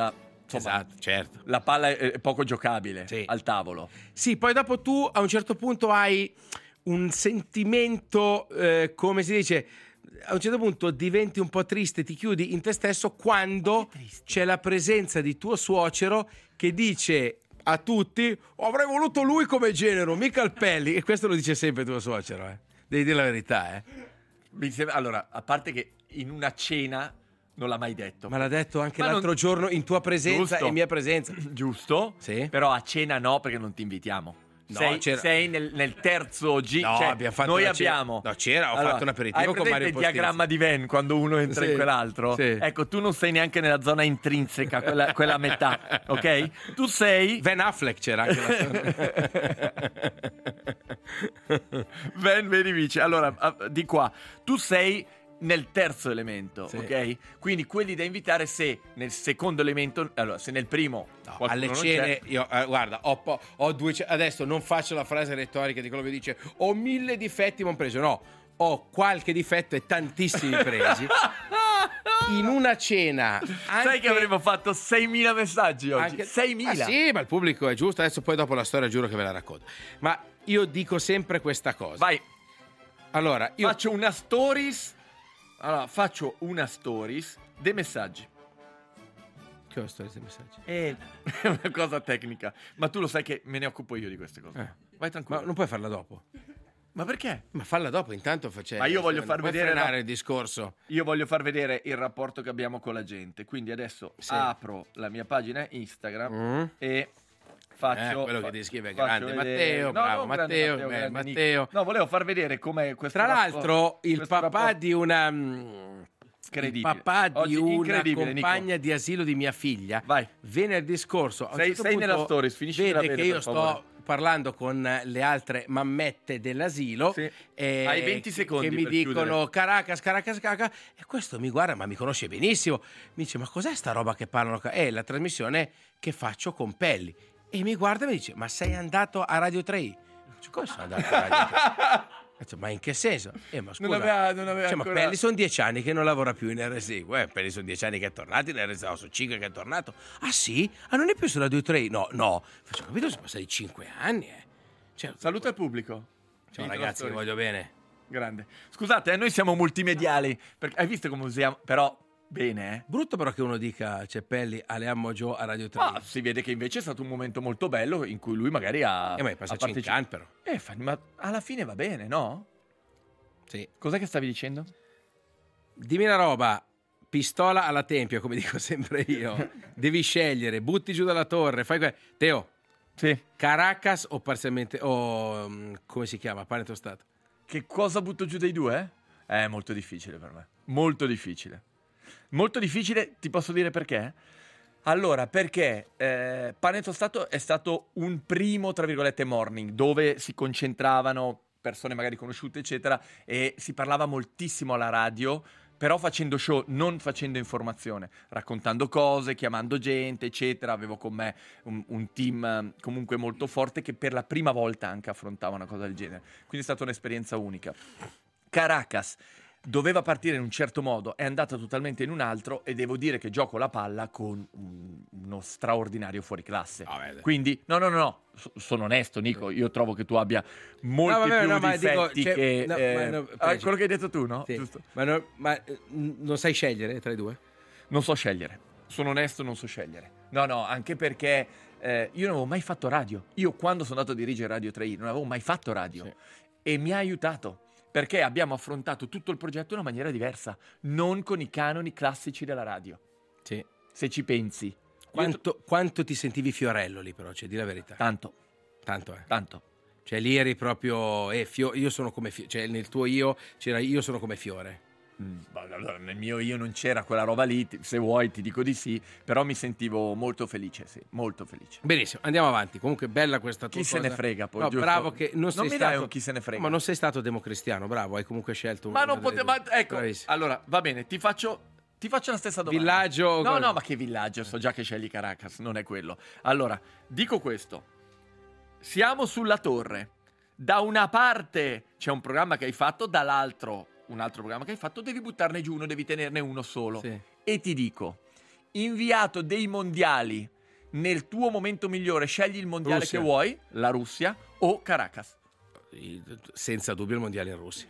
insomma, esatto, certo. la palla è, è poco giocabile Sì. al tavolo. Sì, poi dopo tu a un certo punto hai un sentimento, eh, come si dice, a un certo punto diventi un po' triste, ti chiudi in te stesso quando c'è la presenza di tuo suocero che dice a tutti: oh, avrei voluto lui come genero, mica il Pelli. E questo lo dice sempre tuo suocero, eh. Devi dire la verità, eh. Mi sembra, allora, a parte che in una cena non l'ha mai detto. Ma l'ha detto anche Ma l'altro non- giorno in tua presenza Giusto. e mia presenza. Giusto? Sì. Però a cena no, perché non ti invitiamo. No, sei c'era- sei nel, nel terzo G. No, cioè, abbiamo fatto noi una cena- abbiamo. No, c'era, ho fatto un aperitivo hai con presente Mario il Postizzi. diagramma di Venn quando uno entra Sì, in quell'altro? sì. Ecco, tu non sei neanche nella zona intrinseca, quella, quella metà, ok? Tu sei. Ben Affleck c'era anche. Venn, vedi, vice. Allora, ah, di qua. Tu sei nel terzo elemento, Sì. ok? Quindi quelli da invitare se nel secondo elemento, allora se nel primo No, qualcuno alle non cene, c'è, io, eh, guarda, ho, po- ho due. Adesso non faccio la frase retorica di quello che dice ho mille difetti, ma ho preso. No, ho qualche difetto e tantissimi presi. In una cena, anche, sai che avremmo fatto seimila messaggi oggi? anche- seimila. Ah, sì, ma il pubblico è giusto. Adesso poi dopo la storia giuro che ve la racconto. Ma io dico sempre questa cosa. Vai, Allora, io faccio una stories. Allora, faccio una stories dei messaggi. che ho storia dei messaggi? È una cosa tecnica, ma tu lo sai che me ne occupo io di queste cose. Eh. Vai Ma tranquillo. non puoi farla dopo. Ma perché? Ma falla dopo, intanto facendo. Ma io voglio far puoi vedere frenare la- il discorso. Io voglio far vedere il rapporto che abbiamo con la gente. Quindi adesso Sì. apro la mia pagina Instagram Mm. e faccio Eh, quello fa- che ti scrive, faccio grande vedere- Matteo, No, bravo non grande Matteo, Matteo, beh, grande Matteo. Nick. No, volevo far vedere come questo Tra rapporto- l'altro, il questo papà rapporto- di una. mm, Il Incredibile. papà di Oggi una incredibile, Nico. compagna di asilo di mia figlia. Vai. Venerdì scorso. a un Sei- certo sei punto nella stories, finisci vede la che vedere, io per sto favore. parlando con le altre mammette dell'asilo. Sì. eh, Hai venti secondi che mi per dicono chiudere. Caracas, Caracas, Caracas. E questo mi guarda, ma mi conosce benissimo. Mi dice: ma cos'è sta roba che parlano? qua?" È la trasmissione che faccio con Pelli. E mi guarda e mi dice: ma sei andato a Radio tre? Dice, come sono andato a Radio tre? Ho detto, ma in che senso? Eh, ma scusa, Non aveva- non aveva cioè, ma ancora- Pelli sono dieci anni che non lavora più in R S I. Eh, Pelli sono dieci anni che è tornato in R S I, no, sono cinque che è tornato. Ah sì? Ah, non è più su Radio tre? No, no. Faccio, capito, sono passati cinque anni. Eh. Cioè, Saluta il pubblico. ciao Finita la ragazzi, vi storia. voglio bene. Grande. Scusate, eh, noi siamo multimediali. Perché, hai visto come usiamo? Però, bene, eh. Brutto però che uno dica c'è Pelli, Aleammo Joe a Radio tre. Ma si vede che invece è stato un momento molto bello in cui lui magari ha. Eh, ma è ha passato partecipato. cinque anni però. Eh, fa- ma alla fine va bene, no? Sì. Cos'è che stavi dicendo? Dimmi una roba, pistola alla tempia, come dico sempre io. Devi scegliere, butti giù dalla torre, fai que- Teo, Sì. Caracas o parzialmente o mm, come si chiama? Pane tostato. Che cosa butto giù dei due? È molto difficile per me. Molto difficile. Molto difficile, ti posso dire perché? Allora, perché eh, Pane Tostato è stato un primo, tra virgolette, morning, dove si concentravano persone magari conosciute, eccetera, e si parlava moltissimo alla radio, però facendo show, non facendo informazione, raccontando cose, chiamando gente, eccetera. Avevo con me un, un team eh, comunque molto forte che per la prima volta anche affrontava una cosa del genere. Quindi è stata un'esperienza unica. Caracas doveva partire in un certo modo, è andata totalmente in un altro e devo dire che gioco la palla con un- uno straordinario fuoriclasse. Vabbè. Quindi, no, no, no, no, so- sono onesto, Nico, io trovo che tu abbia molti No, vabbè, più no, ma difetti dico, cioè, che... no, eh, ma no, ah, peggio. quello che hai detto tu, no? Sì. Giusto. Ma, no- ma, eh, non sai scegliere tra i due? Non so scegliere, sono onesto, non so scegliere. No, no, anche perché eh, io non avevo mai fatto radio. Io quando sono andato a dirigere Radio tre i non avevo mai fatto radio. Sì. E mi ha aiutato, perché abbiamo affrontato tutto il progetto in una maniera diversa, non con i canoni classici della radio. Sì. Se ci pensi. Io Quanto, quanto ti sentivi Fiorello lì però, cioè, di la verità. Tanto, Tanto, eh. tanto. Cioè lì eri proprio, eh, Fio- io sono come Fiore, cioè nel tuo io c'era io sono come Fiore. Mm, allora, nel mio io non c'era quella roba lì, ti- se vuoi ti dico di sì, però mi sentivo molto felice, sì, molto felice. Benissimo, andiamo avanti. Comunque bella questa tua Chi se cosa. ne frega poi, No, giusto? bravo che non, Non sei mi stato dai un chi se ne frega. Ma non sei stato democristiano, bravo, hai comunque scelto un Ma non una delle poteva, due. ecco, Bravissimo. allora, va bene, ti faccio, ti faccio la stessa domanda. Villaggio- No, no, ma che villaggio, so già che scegli Caracas, non è quello. Allora, dico questo, siamo sulla torre, da una parte c'è un programma che hai fatto, dall'altro un altro programma che hai fatto, devi buttarne giù uno, devi tenerne uno solo. Sì. E ti dico, inviato dei mondiali nel tuo momento migliore, scegli il mondiale Russia. che vuoi, la Russia o Caracas. Senza dubbio il mondiale in Russia.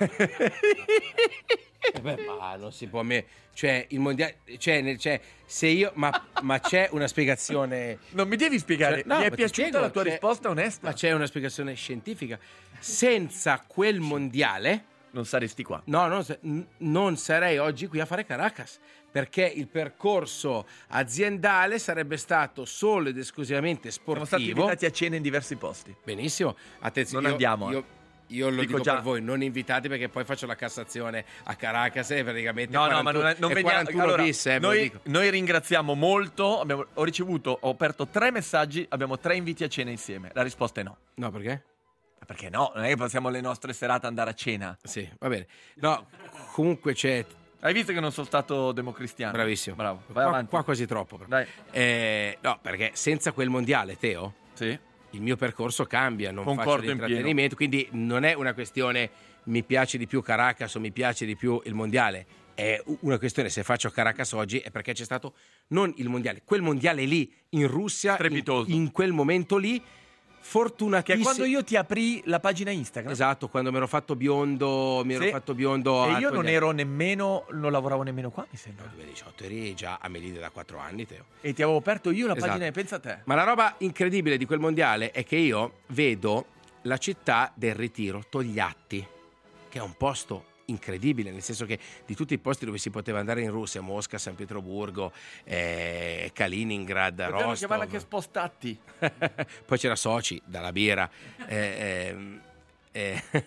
Eh beh, ma non si può me... Cioè, il mondiale... Cioè, nel- cioè se io... Ma, ma c'è una spiegazione... Non mi devi spiegare, Cioè, no, mi è ma ti piaciuta spiego, la tua c'è- risposta onesta. Ma c'è una spiegazione scientifica. Senza quel mondiale... Non saresti qua. No, non, sa- n- non sarei oggi qui a fare Caracas, perché il percorso aziendale sarebbe stato solo ed esclusivamente Siamo stati sportivo. invitati a cena in diversi posti. Benissimo, attenzione. Non io- andiamo, eh. Io, io lo Dico dico, già. per voi, non invitati perché poi faccio la Cassazione a Caracas e praticamente No, no, quarantuno, ma non, non è veniamo. quarantuno Allora, bis, eh, ve lo noi, dico. noi ringraziamo molto. Abbiamo, ho ricevuto, ho aperto tre messaggi, abbiamo tre inviti a cena insieme. La risposta è no. No, perché? Perché no? Non è che passiamo le nostre serate andare a cena. Sì, va bene. No, comunque c'è... Hai visto che non sono stato democristiano? Bravissimo. Bravo. Vai Qua, avanti. qua quasi troppo. però. Dai. Eh, no, perché senza quel mondiale, Teo, Sì. il mio percorso cambia, non Concordo faccio in pieno. l'intrattenimento, quindi non è una questione mi piace di più Caracas o mi piace di più il mondiale, è una questione se faccio Caracas oggi è perché c'è stato non il mondiale, quel mondiale lì in Russia, in, Strepitoso. in quel momento lì, Che fortunatissimo. è quando io ti aprì la pagina Instagram. Esatto, quando mi ero fatto biondo, mi ero Sì. fatto biondo. E a io non Togliatti. ero nemmeno, non lavoravo nemmeno qua, mi sembra. Nel duemiladiciotto eri già a Melide da quattro anni, Teo. E ti avevo aperto io la Esatto. pagina e pensa a te. Ma la roba incredibile di quel mondiale è che io vedo la città del Ritiro, Togliatti, che è un posto incredibile, nel senso che di tutti i posti dove si poteva andare in Russia, Mosca, San Pietroburgo, eh, Kaliningrad, Potevano chiamarla anche Rostov, spostati. poi c'era Sochi, dalla birra, eh, eh, eh,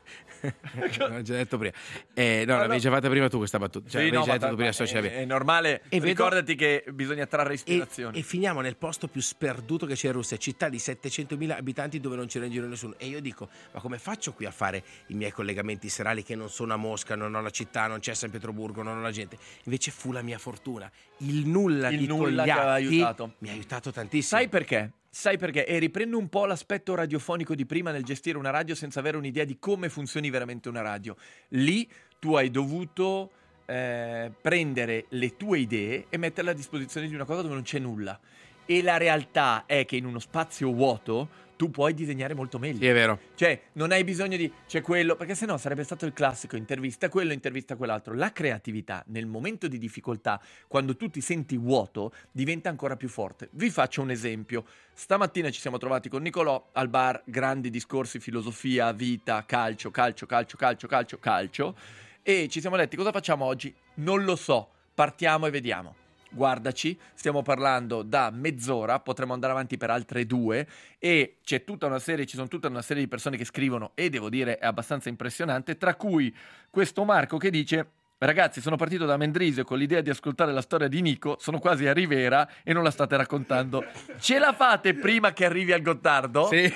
l'ho già detto prima, eh, no, l'avevi già fatta prima tu questa battuta, cioè, Sì, l'avevi no, già ma detto tu prima è, Sochi, la birra. è normale. E vedo- Ricordati che bisogna trarre E, ispirazione. e finiamo nel posto più sperduto che c'è in Russia, città di settecentomila abitanti dove non c'era in giro nessuno. E io dico, ma come faccio qui a fare i miei collegamenti serali che non sono a Mosca, non ho la città, non c'è San Pietroburgo, non ho la gente. Invece fu la mia fortuna. Il nulla Il di nulla ti Togliatti aveva aiutato. mi ha aiutato tantissimo. Sai perché? Sai perché? E riprendo un po' l'aspetto radiofonico di prima nel gestire una radio senza avere un'idea di come funzioni veramente una radio. Lì tu hai dovuto eh, prendere le tue idee e metterle a disposizione di una cosa dove non c'è nulla. E la realtà è che in uno spazio vuoto tu puoi disegnare molto meglio. Sì, è vero. Cioè, non hai bisogno di c'è quello, perché sennò sarebbe stato il classico intervista quello, intervista quell'altro. La creatività nel momento di difficoltà, quando tu ti senti vuoto, diventa ancora più forte. Vi faccio un esempio. Stamattina ci siamo trovati con Nicolò al bar, grandi discorsi, filosofia, vita, calcio, calcio, calcio, calcio, calcio, calcio. E ci siamo detti, cosa facciamo oggi? Non lo so, partiamo e vediamo. Guardaci, stiamo parlando da mezz'ora, potremmo andare avanti per altre due e c'è tutta una serie, ci sono tutta una serie di persone che scrivono e devo dire è abbastanza impressionante, tra cui questo Marco che dice: ragazzi, sono partito da Mendrisio con l'idea di ascoltare la storia di Nico, sono quasi a Rivera e non la state raccontando. Ce la fate prima che arrivi al Gottardo? Sì.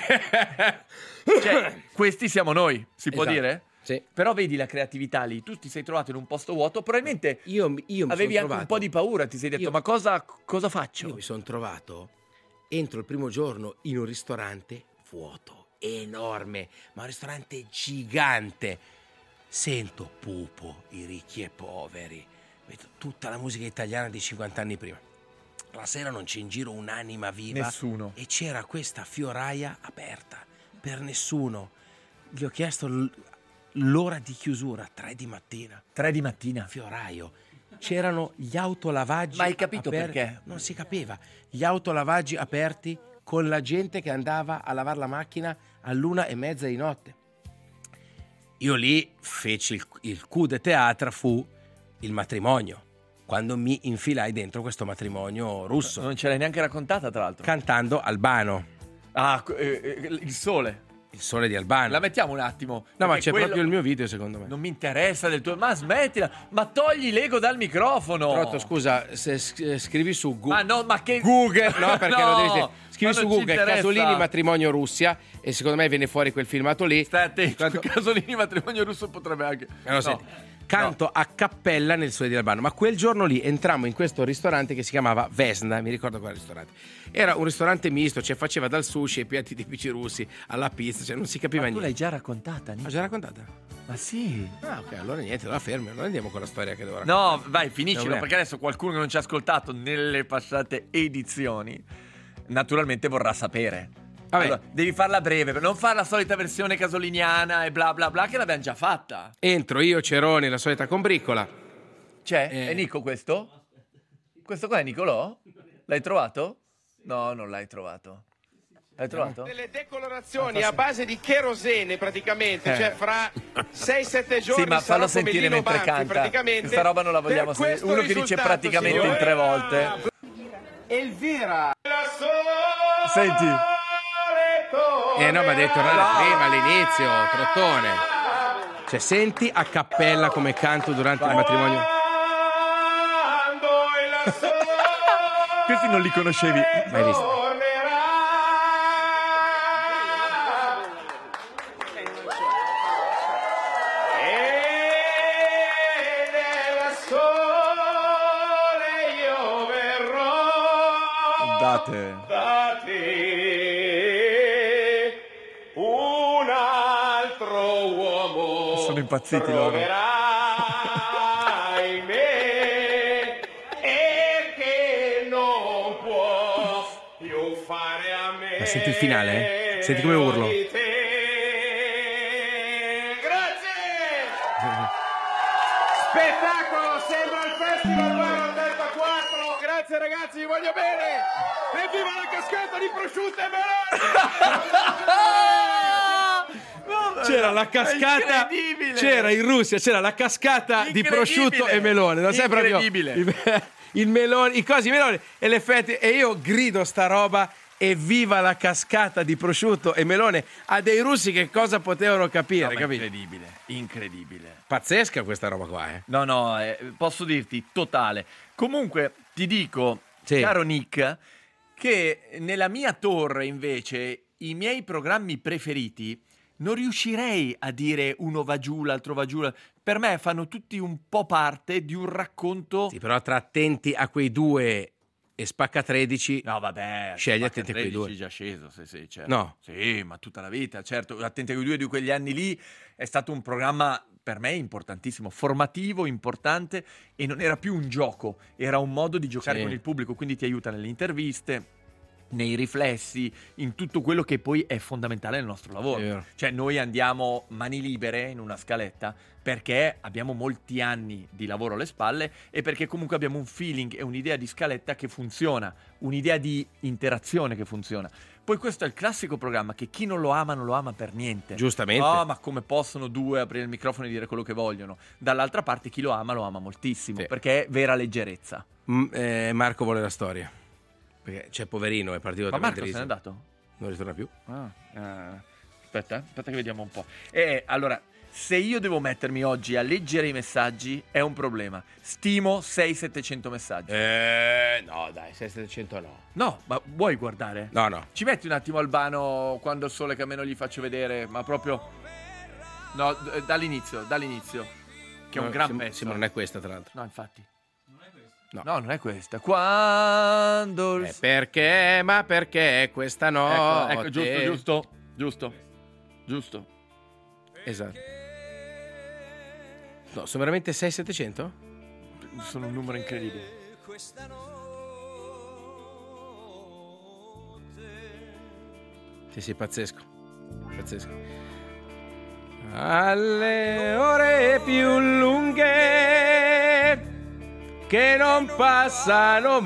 Cioè, questi siamo noi, si può Esatto. dire? Sì. Però vedi la creatività lì, tu ti sei trovato in un posto vuoto, probabilmente Io, io mi avevi son anche trovato, un po' di paura, ti sei detto Io- ma cosa, cosa faccio? Io mi sono trovato, entro il primo giorno in un ristorante vuoto, enorme, ma un ristorante gigante. Sento Pupo, i ricchi e poveri, vedo tutta la musica italiana di cinquanta anni prima. La sera non c'è in giro un'anima viva. Nessuno. E c'era questa fioraia aperta, per nessuno. Gli ho chiesto l- l'ora di chiusura, tre di mattina. Tre di mattina. Fioraio. C'erano gli autolavaggi. Ma hai capito aperti. perché? Non si capiva. Gli autolavaggi aperti con la gente che andava a lavare la macchina all'una e mezza di notte. Io lì feci il, il coup de théâtre, fu il matrimonio. Quando mi infilai dentro questo matrimonio russo, Non ce l'hai neanche raccontata, tra l'altro. cantando Albano, ah, eh, eh, il sole. il sole di Albano. La mettiamo un attimo. No, ma perché c'è quello- proprio il mio video, secondo me. Non mi interessa del tuo... Ma smettila. Ma togli l'ego dal microfono. Trotto, scusa, se s- scrivi su Gu- Ma no, ma che... Google, no, perché No, lo devi dire. Scrivi ma su non ci Google interessa. Casolini matrimonio Russia e secondo me viene fuori quel filmato lì. Stai attento, Tanto- Casolini matrimonio russo potrebbe anche... Eh, lo No. senti. Canto a cappella nel Sole di Albano, ma quel giorno lì entrammo in questo ristorante che si chiamava Vesna, mi ricordo quel ristorante. Era un ristorante misto, cioè faceva dal sushi ai piatti tipici russi alla pizza, cioè non si capiva Ma tu niente. l'hai già raccontata, Ho Nico? già raccontata? Ma sì. Ah, ok, allora niente, la fermi, non andiamo con la storia che dovrà. No, vai, finiscilo, No, perché adesso qualcuno che non ci ha ascoltato nelle passate edizioni naturalmente vorrà sapere. Vabbè. Allora, devi farla breve, per non fare la solita versione casoliniana e bla bla bla che l'abbiamo già fatta. Entro io, Ceroni, la solita combriccola. C'è? Eh. È Nico questo? Questo qua è Nicolò? L'hai trovato? No, non l'hai trovato. L'hai trovato? Delle decolorazioni a base di cherosene praticamente, Eh. cioè fra sei sette giorni Sì, ma sarò fallo come sentire Lino mentre Banfi, canta. praticamente. Questa roba non la vogliamo Per sentire. questo Uno che dice risultato, praticamente signore. in tre volte. Elvira. Senti. Eh no, ma devi tornare prima, all'inizio, trottone. Cioè, senti a cappella come canto durante il matrimonio. Questi non li conoscevi. Mai visto? Date. Da te un altro uomo Sono impazziti loro. troverai in me e che non può più fare a me. Ma senti il finale, eh? Senti come urlo. di te. Grazie. Spettacolo, sembra il Festival Bar Alberta quattro. Grazie ragazzi, vi voglio bene. Evviva la cascata di prosciutto e melone! C'era la cascata, Incredibile! c'era in Russia, c'era la cascata di Incredibile! prosciutto e melone. Non sai proprio Incredibile! il, il melone, i cosi meloni e l'effetti. E io grido sta roba. Evviva la cascata di prosciutto e melone a dei russi che cosa potevano capire, No, ma capito? incredibile, incredibile. Pazzesca questa roba qua, eh. No, no, eh, posso dirti totale. Comunque ti dico, Sì. caro Nick, che nella mia torre invece i miei programmi preferiti non riuscirei a dire uno va giù, l'altro va giù. Per me fanno tutti un po' parte di un racconto. Sì, però tra attenti a quei due e spacca tredici. No, vabbè, Scegli Spacca Attenti a quei tredici due. è già sceso, sì, sì, certo. No. Sì, ma tutta la vita, certo. Attenti a quei due di quegli anni lì è stato un programma per me importantissimo, formativo, importante, e non era più un gioco, era un modo di giocare Sì. con il pubblico, quindi ti aiuta nelle interviste, nei riflessi, in tutto quello che poi è fondamentale nel nostro È lavoro. vero. Cioè noi andiamo mani libere in una scaletta perché abbiamo molti anni di lavoro alle spalle e perché comunque abbiamo un feeling e un'idea di scaletta che funziona, un'idea di interazione che funziona. Poi questo è il classico programma che chi non lo ama non lo ama per niente. Giustamente. Oh, ma come possono due aprire il microfono e dire quello che vogliono? Dall'altra parte chi lo ama lo ama moltissimo, Sì. perché è vera leggerezza. Mm, eh, Marco vuole la storia. Perché c'è poverino, è partito Ma da Marco se n'è andato? Non ritorna più. Ah, eh, aspetta, eh, aspetta che vediamo un po'. Eh, allora, se io devo mettermi oggi a leggere i messaggi è un problema. Stimo sei settecento messaggi. Eh, no, dai, sei settecento no. No, ma vuoi guardare? No, no. Ci metti un attimo Albano quando il sole che a me non gli faccio vedere, ma proprio... No, d- dall'inizio, dall'inizio. Che è un No, gran sem- pezzo. Sembra non è questa, tra l'altro. No, infatti. No. No, non è questa. Quando... il- Eh, perché? Ma perché questa ecco, notte? ecco, giusto, giusto, giusto, giusto. Esatto. No, sono veramente sei settecento? Sono un numero incredibile. Sì, sì, pazzesco. Pazzesco. Alle ore più lunghe che non passano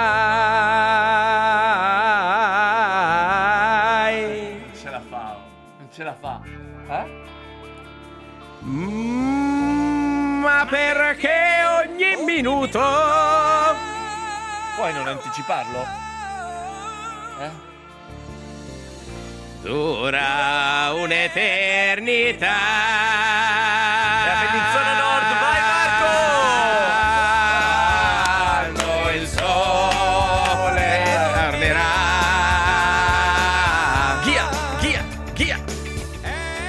mai. Non ce la fa, non ce la fa. Eh? Mm, ma perché ogni minuto Puoi non anticiparlo? Eh? dura un'eternità. È a Bellinzona Nord, vai Marco! Quando il sole tornerà. Ghia, ghia, ghia!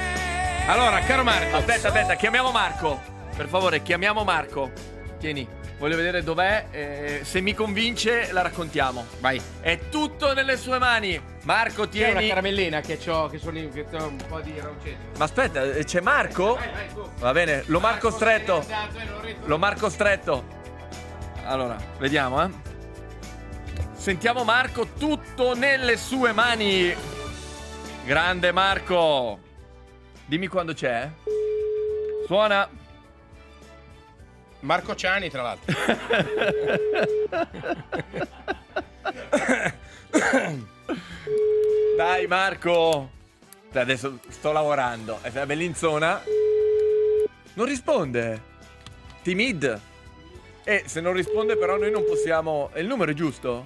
Allora, caro Marco, Aspetta, aspetta, chiamiamo Marco. Per favore, chiamiamo Marco. Tieni. Voglio vedere dov'è. Eh, se mi convince, la raccontiamo. Vai. È tutto nelle sue mani. Marco, C'è tieni. una caramellina che c'ho, che sono in, che c'ho un po' di raucetto. Ma aspetta, eh, c'è Marco? Vai, vai, tu. Va bene, lo marco stretto. se n'è andato e non ritorna. Lo marco stretto. Allora, vediamo, eh. Sentiamo Marco, tutto nelle sue mani. Grande Marco. Dimmi quando c'è. Suona. Marco Ciani, tra l'altro. Dai Marco. Adesso sto lavorando. È una bellinzona. Non risponde. Timid. E se non risponde però noi non possiamo... È il numero giusto?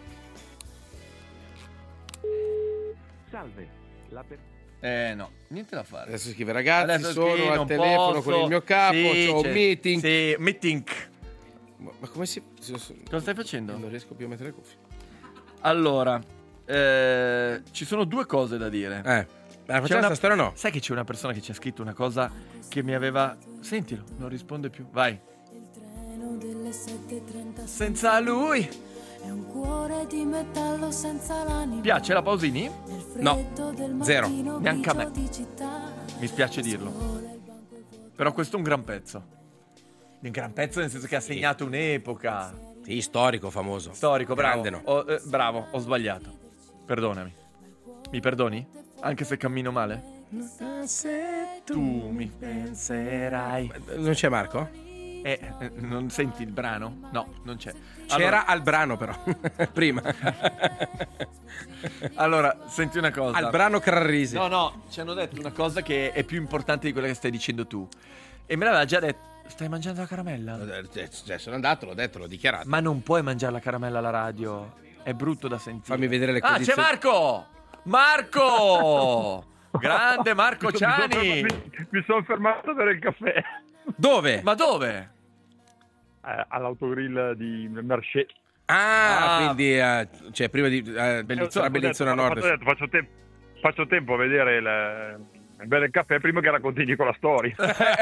Salve. La per... Eh no, niente da fare. Adesso scrive ragazzi, Adesso sono sì, al non telefono posso. con il mio capo, Sì, c'ho un c'è- meeting. Sì, meeting. Ma, ma come si... Cosa stai facendo? Non riesco più a mettere le cuffie. Allora, eh, ci sono due cose da dire. Eh, ma C'è facciamo una- sta storia o no? Sai che c'è una persona che ci ha scritto una cosa che mi aveva... Sentilo, non risponde più. Vai. Senza lui. È un cuore di metallo senza l'anima. Piace la Pausini? No, zero. Neanche a me. Mi spiace dirlo. Però questo è un gran pezzo. Un gran pezzo nel senso che ha segnato un'epoca. Sì, storico, famoso. Storico, bravo. Grande, no? Ho- eh, bravo, ho sbagliato. Perdonami. Mi perdoni? Anche se cammino male? Tu mi penserai. Non c'è Marco? Eh, eh, non senti il brano? No, non c'è. C'era al brano però, prima. Allora, senti una cosa. Al brano Carrisi. No, no, ci hanno detto una cosa che è più importante di quella che stai dicendo tu. E me l'aveva già detto. Stai mangiando la caramella? Eh, cioè, sono andato, l'ho detto, l'ho dichiarato. Ma non puoi mangiare la caramella alla radio. È brutto da sentire. Fammi vedere le Ah, c'è condizioni. Marco! Marco! Grande Marco Ciani! Mi sono fermato a bere il caffè Dove? Ma dove? eh, all'autogrill di Mercé. Ah, Ah. quindi eh, cioè prima di eh, Bellinzona, Ho detto, Bellinzona ho Nord. detto, faccio, te- faccio tempo a vedere il, il bere il caffè prima che racconti con la storia.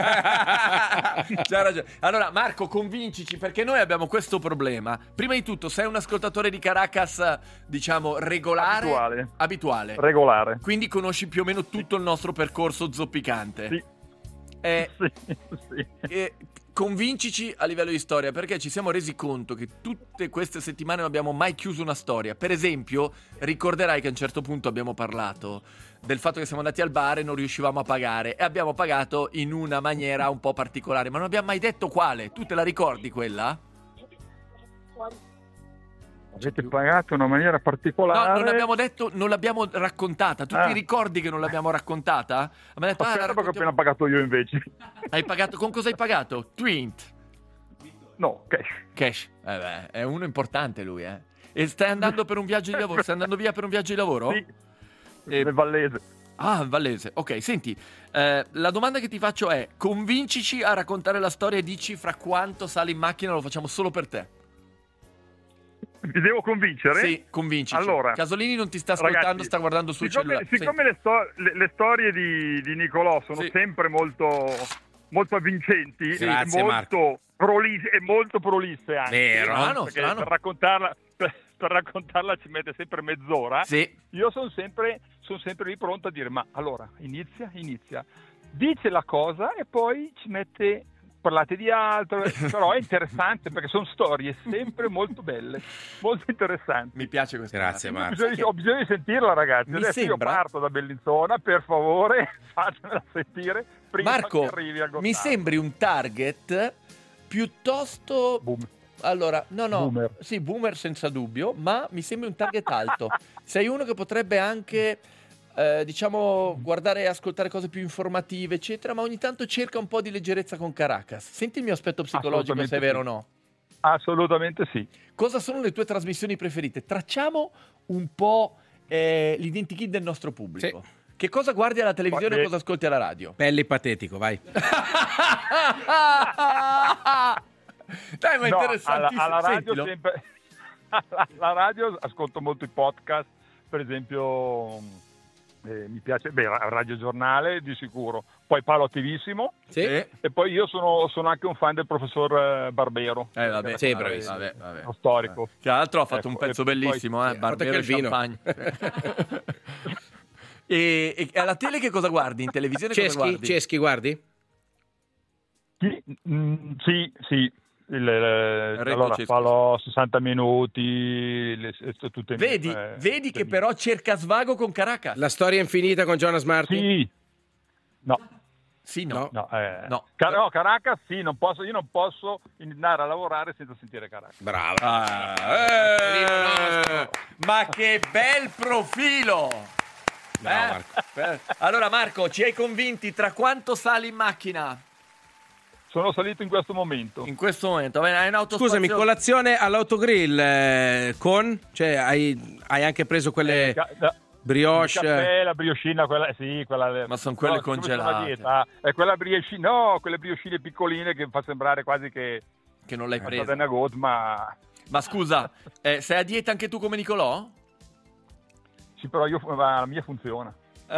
C'ha ragione. Allora, Marco, convincici, perché noi abbiamo questo problema. Prima di tutto, sei un ascoltatore di Caracas, diciamo, regolare? Abituale. Abituale. Regolare. Quindi conosci più o meno tutto il nostro percorso zoppicante. Sì. Eh, Sì, sì. eh, convincici a livello di storia, perché ci siamo resi conto che tutte queste settimane non abbiamo mai chiuso una storia. Per esempio, ricorderai che a un certo punto abbiamo parlato del fatto che siamo andati al bar e non riuscivamo a pagare, e abbiamo pagato in una maniera un po' particolare, ma non abbiamo mai detto quale. Tu te la ricordi quella? Avete pagato in una maniera particolare. No, non l'abbiamo detto, non l'abbiamo raccontata. Tu Ah. ti ricordi che non l'abbiamo raccontata? Mi ha detto, ah, la Aspetta, perché ho raccontiamo- appena pagato io invece. Hai pagato, con cosa hai pagato? Twint. No, cash. Cash. Eh beh, è uno importante lui, eh. E stai andando per un viaggio di lavoro? Stai andando via per un viaggio di lavoro? Sì. Eh, Nel Vallese. Ah, Vallese. Ok, senti, eh, la domanda che ti faccio è: convincici a raccontare la storia e dici fra quanto sali in macchina, lo facciamo solo per te. Vi devo convincere? Sì, convincici. Allora, Casolini non ti sta ascoltando, ragazzi, sta guardando sul siccome, cellulare. siccome le, sto- le- le storie di, di Nicolò sono Sì. sempre molto, molto avvincenti Grazie, e molto, prolisse, e molto prolisse anche. Vero. Strano, Perché strano. per raccontarla, per, per raccontarla ci mette sempre mezz'ora. Sì. Io sono sempre, son sempre lì pronto a dire: ma allora, inizia, inizia. Dice la cosa e poi ci mette... Parlate di altro, però è interessante perché sono storie sempre molto belle, molto interessanti. Mi piace questa. Grazie, Ho Marco. bisogno, ho bisogno di sentirla, ragazzi. Mi Adesso sembra- io parto da Bellinzona, per favore, faccemela sentire prima Marco, che arrivi a Gottardo. mi sembri un target piuttosto... Boom. Allora, no, no, Boomer. sì, boomer senza dubbio, ma mi sembri un target alto. Sei uno che potrebbe anche, eh, diciamo, guardare e ascoltare cose più informative, eccetera, ma ogni tanto cerca un po' di leggerezza con Caracas. Senti il mio aspetto psicologico, se è Assolutamente vero o sì. no. Assolutamente sì. Cosa sono le tue trasmissioni preferite? Tracciamo un po' eh, l'identikit del nostro pubblico. Che cosa guardi alla televisione e Guardi- cosa ascolti alla radio? Pelli patetico, vai. Dai, ma è No, alla, interessantissimo. alla radio Sentilo. sempre alla, alla radio ascolto molto i podcast, per esempio eh, mi piace, beh, Radio Giornale di sicuro, poi Palo Attivissimo, Sì. Eh, e poi io sono, sono anche un fan del professor eh, Barbero. eh, vabbè, Sì, vabbè, bravissimo. vabbè, vabbè. Lo storico. Che altro ha fatto Ecco, un pezzo e poi- bellissimo, eh? sì, ha fatto Barbero anche e il vino. champagne. e, e alla tele che cosa guardi? In televisione cosa Ceschi, guardi? Ceschi, guardi? Sì, mm, sì, sì. Il, il- Retto allora Cesco. Palo sessanta minuti, le, tutte Vedi, eh, vedi tutte che mie. però cerca svago con Caracas. La storia infinita con Jonas Martin? Sì, no. Sì, no. No, eh, No. Ca- no, Caracas sì, non posso, io non posso andare a lavorare senza sentire Caracas. Bravo. Ah, eh, ma che bel profilo! Bravo, Eh? Marco. Per- Allora Marco, ci hai convinti? Tra quanto sali in macchina? Sono salito in questo momento. In questo momento? Va bene, hai un'auto Scusami, spazio- colazione all'autogrill eh, con? Cioè, hai, hai anche preso quelle Ca- da- brioche? Il caffè, la brioscina, quella, sì, quella. Ma son quelle no, siccome sono congelate. a dieta, è quella brioscina, no, quelle brioscine piccoline che fa sembrare quasi che Che non l'hai è presa. una goat, ma Ma scusa, eh, sei a dieta anche tu come Nicolò? sì, però io, ma la mia funziona. No,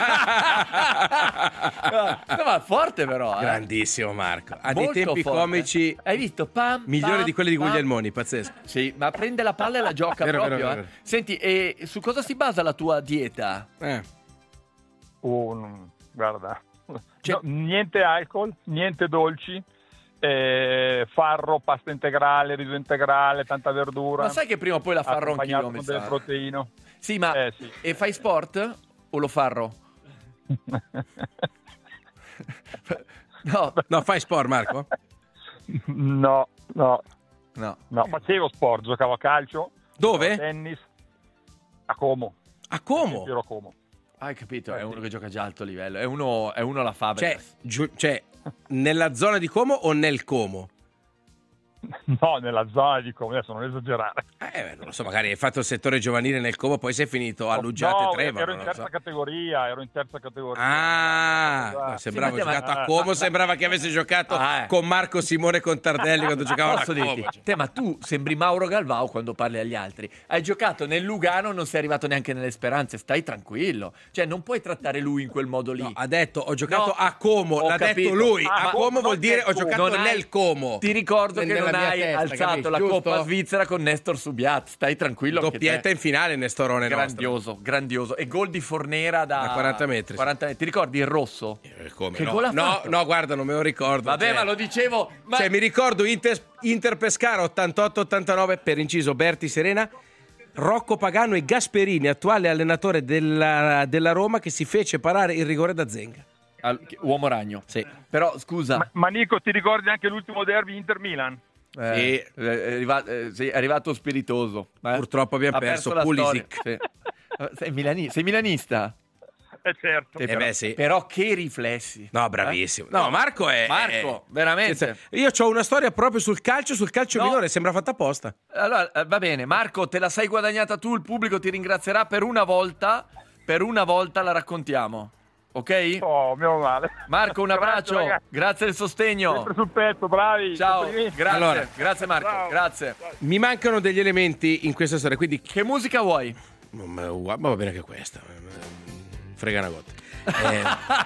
ma forte però, eh. Grandissimo Marco. Ha Molto dei tempi forte. comici Hai visto? Pam, migliori pam, di quelli di pam. Guglielmoni, pazzesco. Sì, ma prende la palla e la gioca Vero, proprio. vero, eh. vero. Senti, e su cosa si basa la tua dieta? Eh. Oh, non- guarda, Cioè- No, niente alcol, niente dolci, eh, farro, pasta integrale, riso integrale, tanta verdura. Ma sai che prima o poi la farò accompagnato anch'io, mi con del sa. proteino. Sì, ma Eh, sì. e fai sport o lo farro? No, No, fai sport, Marco? No, no, no. no, facevo sport, giocavo a calcio, Dove? giocavo a tennis, a Como, A Como? ero a Como. Hai capito? È uno che gioca già a alto livello. È uno, è uno alla Cioè, Fabregas. giu- cioè, nella zona di Como o nel Como? No, nella zona di Como, adesso non esagerare. Eh, beh, non lo so, magari hai fatto il settore giovanile nel Como, poi sei finito a Luggiate no, e Trevaro. ero in non lo terza so. categoria, ero in terza categoria. Ah, Esatto. no, sembrava Sì, ma- giocato ma- a Como, sembrava che avesse giocato Ah, eh. con Marco Simone Contardelli quando giocavano a Posso Como. dirti, te, ma tu sembri Mauro Galvao quando parli agli altri. Hai giocato nel Lugano, non sei arrivato neanche nelle speranze. Stai tranquillo. Cioè, non puoi trattare lui in quel modo lì. No, ha detto ho giocato No, a Como, ho l'ha capito. detto lui. Ah, a ma Como non vuol dire nel ho Como. giocato Non hai- nel Como. Ti ricordo che Nella non mia hai testa, alzato capisci, la giusto? Coppa Svizzera con Nestor Subiat. Stai tranquillo. anche Doppietta te. in finale Nestorone nostro. Grandioso, grandioso. E gol di Fornera da, Da quaranta metri, sì. quaranta metri. Ti ricordi il rosso? Eh, come? Che no. gol ha no, fatto? no, guarda, non me lo ricordo. Vabbè, cioè- ma lo dicevo. Ma... Cioè, mi ricordo Inter, Inter Pescara ottantotto ottantanove, per inciso Berti Serena, Rocco Pagano e Gasperini, attuale allenatore della, della Roma, che si fece parare il rigore da Zenga. Al- uomo ragno. Sì. Però scusa, Ma, ma Nico, ti ricordi anche l'ultimo derby Inter-Milan? eh, è, arriva- eh, sì, è arrivato spiritoso. Eh? Purtroppo abbiamo Ha perso la Pulisic. storia, sì. Eh, Sei, milani- sei milanista? Eh certo. Eh, Eh però, beh, sì. però che riflessi. No, bravissimo. No, Marco è... Marco, è- veramente. Io ho una storia proprio sul calcio, sul calcio No. minore, sembra fatta apposta. Allora, eh, va bene, Marco, te la sei guadagnata tu, il pubblico ti ringrazierà per una volta, per una volta la raccontiamo, ok? Oh, meno male. Marco, un Grazie, abbraccio, ragazzi. grazie del sostegno. Sempre sul pezzo, bravi. Ciao, complimenti. grazie, Allora. grazie Marco, Ciao. grazie. Mi mancano degli elementi in questa storia, quindi... Che musica vuoi? Ma, ma va bene anche questa. Frega una gotta. Eh,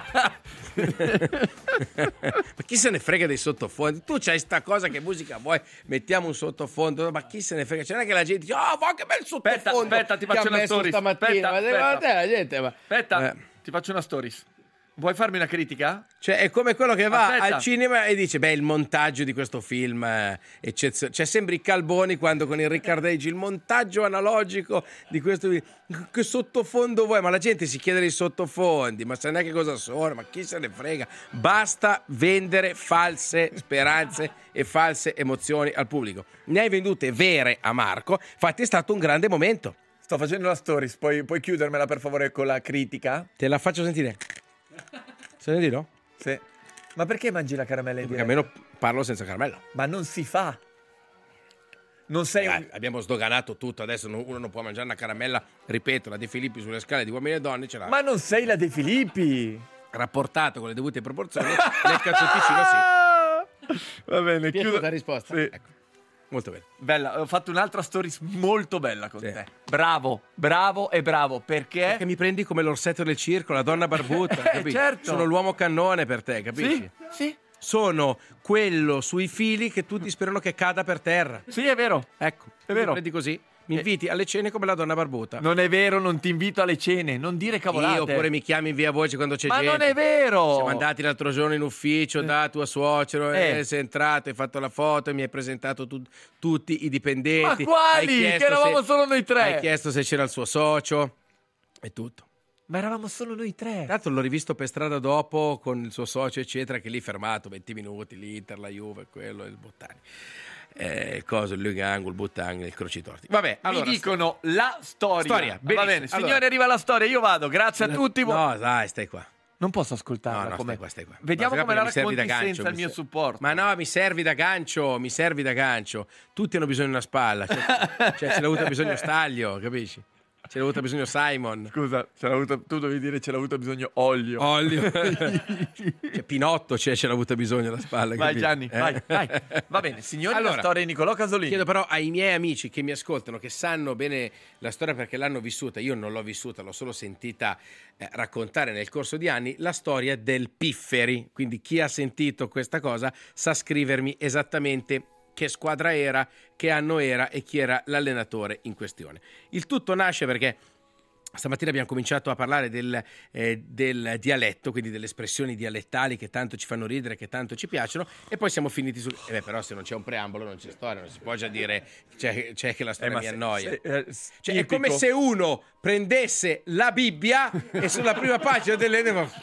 ma chi se ne frega dei sottofondi? Tu c'hai sta cosa, che musica vuoi? Mettiamo un sottofondo, ma chi se ne frega? C'è che la gente dice, oh, ma che bel Aspetta, sottofondo aspetta, ti che faccio ha una messo stories. stamattina. Aspetta, ma, aspetta. ma- la gente, ma- Aspetta, Eh. ti faccio una stories. Vuoi farmi una critica? Cioè, è come quello che va Aspetta. al cinema e dice, beh, il montaggio di questo film è eccezionale. Cioè, sembri Calboni quando con il Riccardeggi, il montaggio analogico di questo film. Che sottofondo vuoi? Ma la gente si chiede dei sottofondi, ma sai neanche cosa sono, ma chi se ne frega? Basta vendere false speranze e false emozioni al pubblico. Ne hai vendute vere a Marco, infatti è stato un grande momento. Sto facendo la stories, puoi, puoi chiudermela per favore con la critica? Te la faccio sentire. Se ne dirò? Sì. Ma perché mangi la caramella in Perché diretta? almeno parlo senza caramello. Ma non si fa. Non sei un... Eh, abbiamo sdoganato tutto, adesso non- uno non può mangiare una caramella, ripeto, la De Filippi sulle scale di uomini e donne ce l'ha Ma non sei la De Filippi. rapportato con le dovute proporzioni, nel calzotticino sì. Va bene, Piaciuta chiudo. la risposta? Sì. Ecco. Molto bene. Bella, ho fatto un'altra story molto bella con Sì. te. Bravo, bravo e bravo, perché... Perché mi prendi come l'orsetto del circo, la donna barbuta, Eh, capisci? certo. Sono l'uomo cannone per te, capisci? Sì, sì, Sono quello sui fili che tutti sperano che cada per terra. sì, è vero. Ecco, È vero. Mi prendi così. Mi inviti alle cene come la donna barbuta. Non è vero, non ti invito alle cene, non dire cavolate. Io oppure mi chiami in via voce quando c'è Ma gente. non è vero! Siamo andati l'altro giorno in ufficio da tua suocero, Eh. e sei entrato, hai fatto la foto e mi hai presentato tu- tutti i dipendenti. Ma quali? Hai chiesto Che eravamo se- solo noi tre. Hai chiesto se c'era il suo socio e tutto. Ma eravamo solo noi tre. Tanto l'ho rivisto per strada dopo con il suo socio, eccetera, che lì fermato venti minuti, l'Inter, la Juve, quello e il Bottani. Eh, il coso, il Lugango, il Bottani, il Crocitorti. Vabbè, allora, Mi dicono la storia. Storia, Va benissimo. bene, signori, Allora- arriva la storia, io vado. Grazie a tutti. No, dai, stai qua. Non posso ascoltarla. No, no, come... stai qua, stai qua. Vediamo Ma come la mi servi racconti da gancio, senza il mi mio ser- supporto. Ma no, mi servi da gancio, mi servi da gancio. Tutti hanno bisogno di una spalla. Cioè, cioè ce l'ha avuto bisogno Staglio, capisci? Ce l'ha avuto bisogno Simon. Scusa, ce l'ha avuto... tu dovevi dire ce l'ha avuto bisogno Olio. Olio. Cioè, Pinotto cioè, ce l'ha avuto bisogno la spalla. Vai capito? Gianni, Eh? vai, vai. Va bene, signori, Allora, la storia di Nicolò Casolini. Chiedo però ai miei amici che mi ascoltano, che sanno bene la storia perché l'hanno vissuta, io non l'ho vissuta, l'ho solo sentita eh, raccontare nel corso di anni, la storia del Pifferi. Quindi chi ha sentito questa cosa sa scrivermi esattamente che squadra era, che anno era e chi era l'allenatore in questione. Il tutto nasce perché stamattina abbiamo cominciato a parlare del, eh, del dialetto, quindi delle espressioni dialettali che tanto ci fanno ridere, che tanto ci piacciono, e poi siamo finiti sul... Eh beh, però se non c'è un preambolo non c'è storia, non si può già dire c'è, c'è che la storia ma mi se- annoia. se- eh, Cioè, è tipico. come se uno prendesse la Bibbia e sulla prima pagina delle...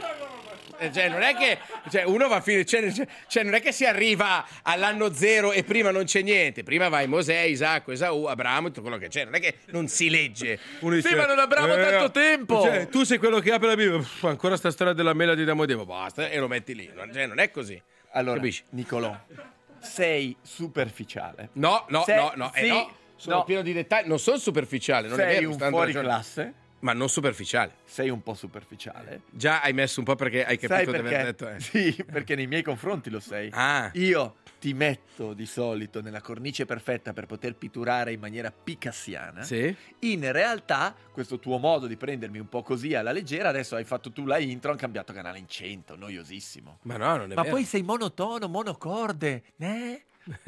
Cioè, non è che cioè, uno va a finire, cioè, cioè, cioè, non è che si arriva all'anno zero e prima non c'è niente. Prima vai Mosè, Isacco, Esaù, Abramo, tutto quello che c'è. Non è che non si legge. Uno dice, Sì, ma non abbiamo tanto tempo. Cioè, tu sei quello che apre la Bibbia. Pff, ancora sta storia della mela di Damodevo, basta, e lo metti lì. Non, cioè, non è così. Allora, Capisci? Nicolò, sei superficiale. No, no, Sei- no, no, eh, sì, no. Sono no. pieno di dettagli. Non sono superficiale, non è Sei vero. un sta dando fuori ragione. classe, Ma non superficiale. sei un po' superficiale. Già hai messo un po' perché hai Sai capito di perché? aver detto. Eh. Sì, perché nei miei confronti lo sei. Ah. Io ti metto di solito nella cornice perfetta per poter pitturare in maniera picassiana. Sì? In realtà, questo tuo modo di prendermi un po' così alla leggera, adesso hai fatto tu la intro, hanno cambiato canale in cento, noiosissimo. Ma no, non è Ma vero. poi sei monotono, monocorde, eh?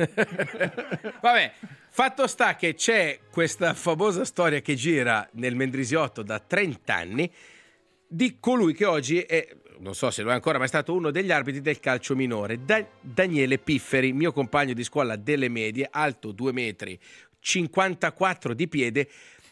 Vabbè, fatto sta che c'è questa famosa storia che gira nel Mendrisiotto da trenta anni di colui che oggi è, non so se lo è ancora, ma è stato uno degli arbitri del calcio minore, Da- Daniele Pifferi, mio compagno di scuola delle medie, alto due metri, cinquantaquattro di piede.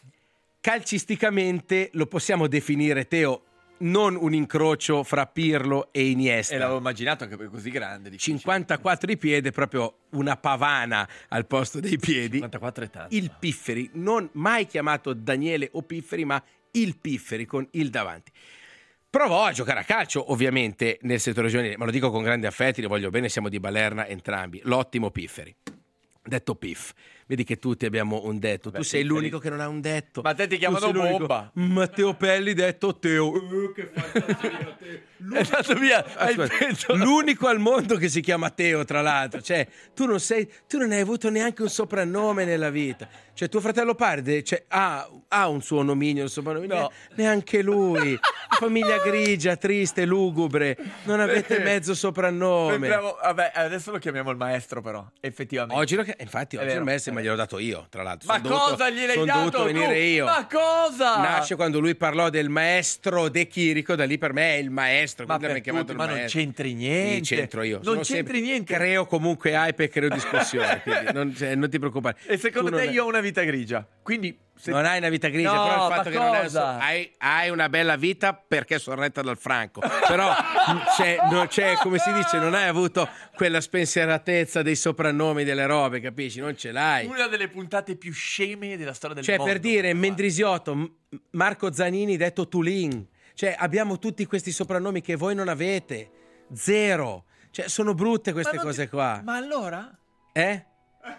Calcisticamente lo possiamo definire, Teo, non un incrocio fra Pirlo e Iniesta. E l'avevo immaginato anche per così grande. difficile. cinquantaquattro di piede, proprio una pavana al posto dei piedi. cinquantaquattro è tanto. Il Pifferi, non mai chiamato Daniele o Pifferi, ma il Pifferi con il davanti. Provò a giocare a calcio, ovviamente, nel settore giovanile, ma lo dico con grande affetti, lo voglio bene, siamo di Balerna entrambi. L'ottimo Pifferi. Detto Piff. Vedi che tutti abbiamo un detto. Vabbè, tu sei Pifferi. l'unico che non ha un detto. Ma te ti Tu chiamano sei l'unico. Bomba. Matteo Pelli detto Teo. Eh, che fantasia, Teo. È andato via. hai Aspetta, preso- l'unico al mondo che si chiama Teo, tra l'altro. Cioè, tu non sei, tu non hai avuto neanche un soprannome nella vita. Cioè, tuo fratello Parde cioè, ha, ha un suo nomignio, un soprannome. No. Neanche lui. Famiglia grigia, triste, lugubre. Non avete mezzo soprannome. Sembravo- vabbè, adesso lo chiamiamo il maestro, però. Effettivamente. Oggi lo, infatti, È oggi vero, il Messi è me vero. gliel'ho dato io, tra l'altro. Ma Son dovuto- cosa gliel'hai son dato? dovuto venire tu? io. Ma cosa? Nasce quando lui parlò del maestro De Chirico, da lì per me è il maestro. Ma quindi per l'abbiamo chiamato tutti, il ma non maestro. c'entri niente. Sì, c'entro io. Non Sono c'entri sempre- niente. Creo comunque hype e creo discussione, quindi non, cioè, non ti preoccupare. E secondo Tu te non- io ho una vita grigia? Quindi se- Non hai una vita grigia, No, però il ma fatto che non hai, cosa? hai, hai una bella vita perché sorretta dal Franco. Però c'è, no, c'è, come si dice, non hai avuto quella spensieratezza dei soprannomi delle robe, capisci? Non ce l'hai. una delle puntate più sceme della storia del Cioè, mondo. per dire, Ma- Mendrisiotto, M- Marco Zanini detto Tulin. Cioè, abbiamo tutti questi soprannomi che voi non avete. Zero. Cioè, sono brutte queste Ma non cose ti- qua. Ma allora? Eh?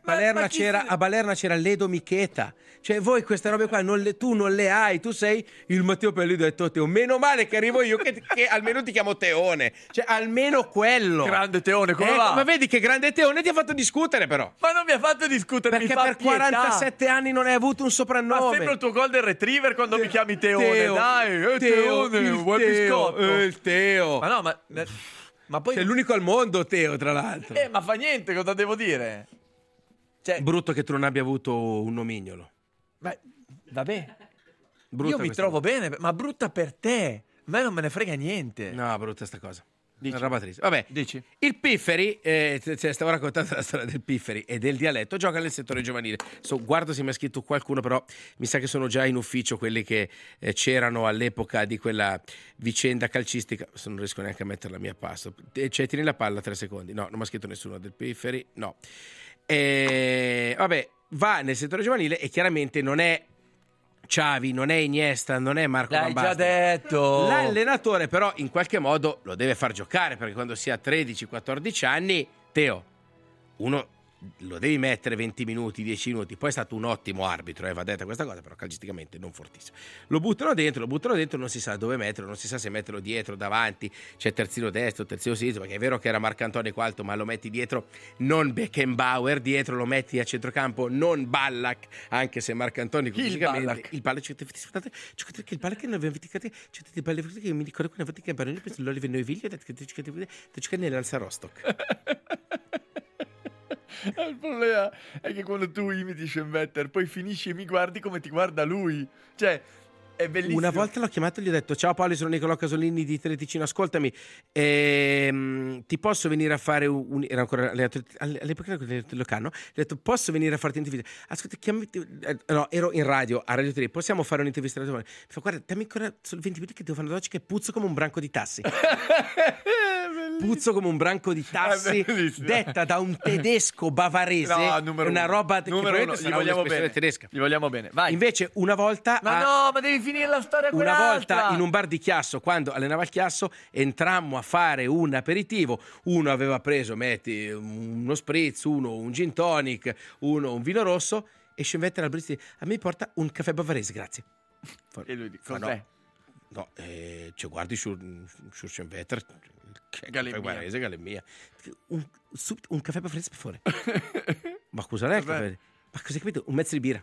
Balerna ma chi c'era, se- a Balerna c'era Ledo Micheta. Cioè voi queste robe qua non le, tu non le hai, tu sei il Matteo Pellido e detto Teo. Meno male che arrivo io che, che almeno ti chiamo Teone. Cioè almeno quello. Grande Teone, come Eh, va? Ma vedi che grande Teone ti ha fatto discutere però. Ma non mi ha fatto discutere, Perché mi fa per pietà. quarantasette anni non hai avuto un Ma soprannome. sembra il tuo golden retriever quando mi chiami Teone, Teo, dai, eh, Teo, Teone, il vuoi Teo, biscotto? eh, il Teo. Ma no, ma, ma poi... Sei l'unico al mondo, Teo, tra l'altro. Eh, ma fa niente, cosa devo dire? Cioè, Brutto che tu non abbia avuto un nomignolo. ma, vabbè, Brutta io mi questa trovo cosa. bene, ma brutta per te. A me non me ne frega niente. No, brutta sta cosa. Dici? Una roba triste. Vabbè, Dici? il Pifferi, eh, t- cioè, stavo raccontando la storia del Pifferi e del dialetto, gioca nel settore giovanile. So, guardo se mi ha scritto qualcuno, però mi sa che sono già in ufficio quelli che eh, c'erano all'epoca di quella vicenda calcistica. Se non riesco neanche a mettere la mia passo. Eh, Cioè, tieni la palla tre secondi. No, non mi ha scritto nessuno del Pifferi. No. E, vabbè, va nel settore giovanile e chiaramente non è Xavi, non è Iniesta, non è Marco L'hai Van già Basten. detto. L'allenatore però in qualche modo lo deve far giocare, perché quando si ha tredici quattordici anni, Teo, uno lo devi mettere venti minuti, dieci minuti. Poi è stato un ottimo arbitro, eh, va detta questa cosa, però calcisticamente non fortissimo. Lo buttano dentro, lo buttano dentro, non si sa dove metterlo, non si sa se metterlo dietro, davanti, c'è terzino destro, terzino sinistro, perché è vero che era Marcantonio Qualto, ma lo metti dietro non Beckenbauer, dietro lo metti a centrocampo non Ballack, anche se Marcantonio fisicamente Ballack. il Ballack, che il Ballack non aveva indicato, il Ballack che mi ricordo quando che Baroni preso l'Olive Noiviglia e giocare nell'Alza Rostock. Il problema è che quando tu imiti Schembetter, poi finisci e mi guardi come ti guarda lui. Cioè, è bellissimo. Una volta l'ho chiamato e gli ho detto: ciao Paolo, sono Nicolò Casolini di Teleticino, ascoltami, ehm, ti posso venire a fare un, un- era ancora all'epoca del Locano, gli ho detto: posso venire a farti un'intervista? Ascolta, chiami, eh, no, ero in radio a Radio tre, possiamo fare un'intervista radio? Mi fa: guarda, dammi ancora solo venti minuti che devo fare una doccia che puzzo come un branco di tassi. Puzzo come un branco di tassi, È bellissimo. detta da un tedesco bavarese. No, numero una uno. roba che Numero probabilmente uno, gli sarà vogliamo un'espressione bene. tedesca. Gli vogliamo bene. Vai. Invece una volta Ma a- no, ma devi finire la storia una quell'altra. volta in un bar di Chiasso, quando allenava il Chiasso, entrammo a fare un aperitivo. Uno aveva preso, metti, uno spritz, uno un gin tonic, uno un vino rosso, e Schembetter al barista dice: a me porta un caffè bavarese, grazie. E lui dice: Fa, cos'è? No, eh, cioè, guardi su, su Schembetter, che Galemmia. caffè bavarese, galemmia. Un, subito, un caffè bavarese per favore. Ma scusa, lei il Cos'è? caffè? Ma cosa hai capito? Un mezzo di birra.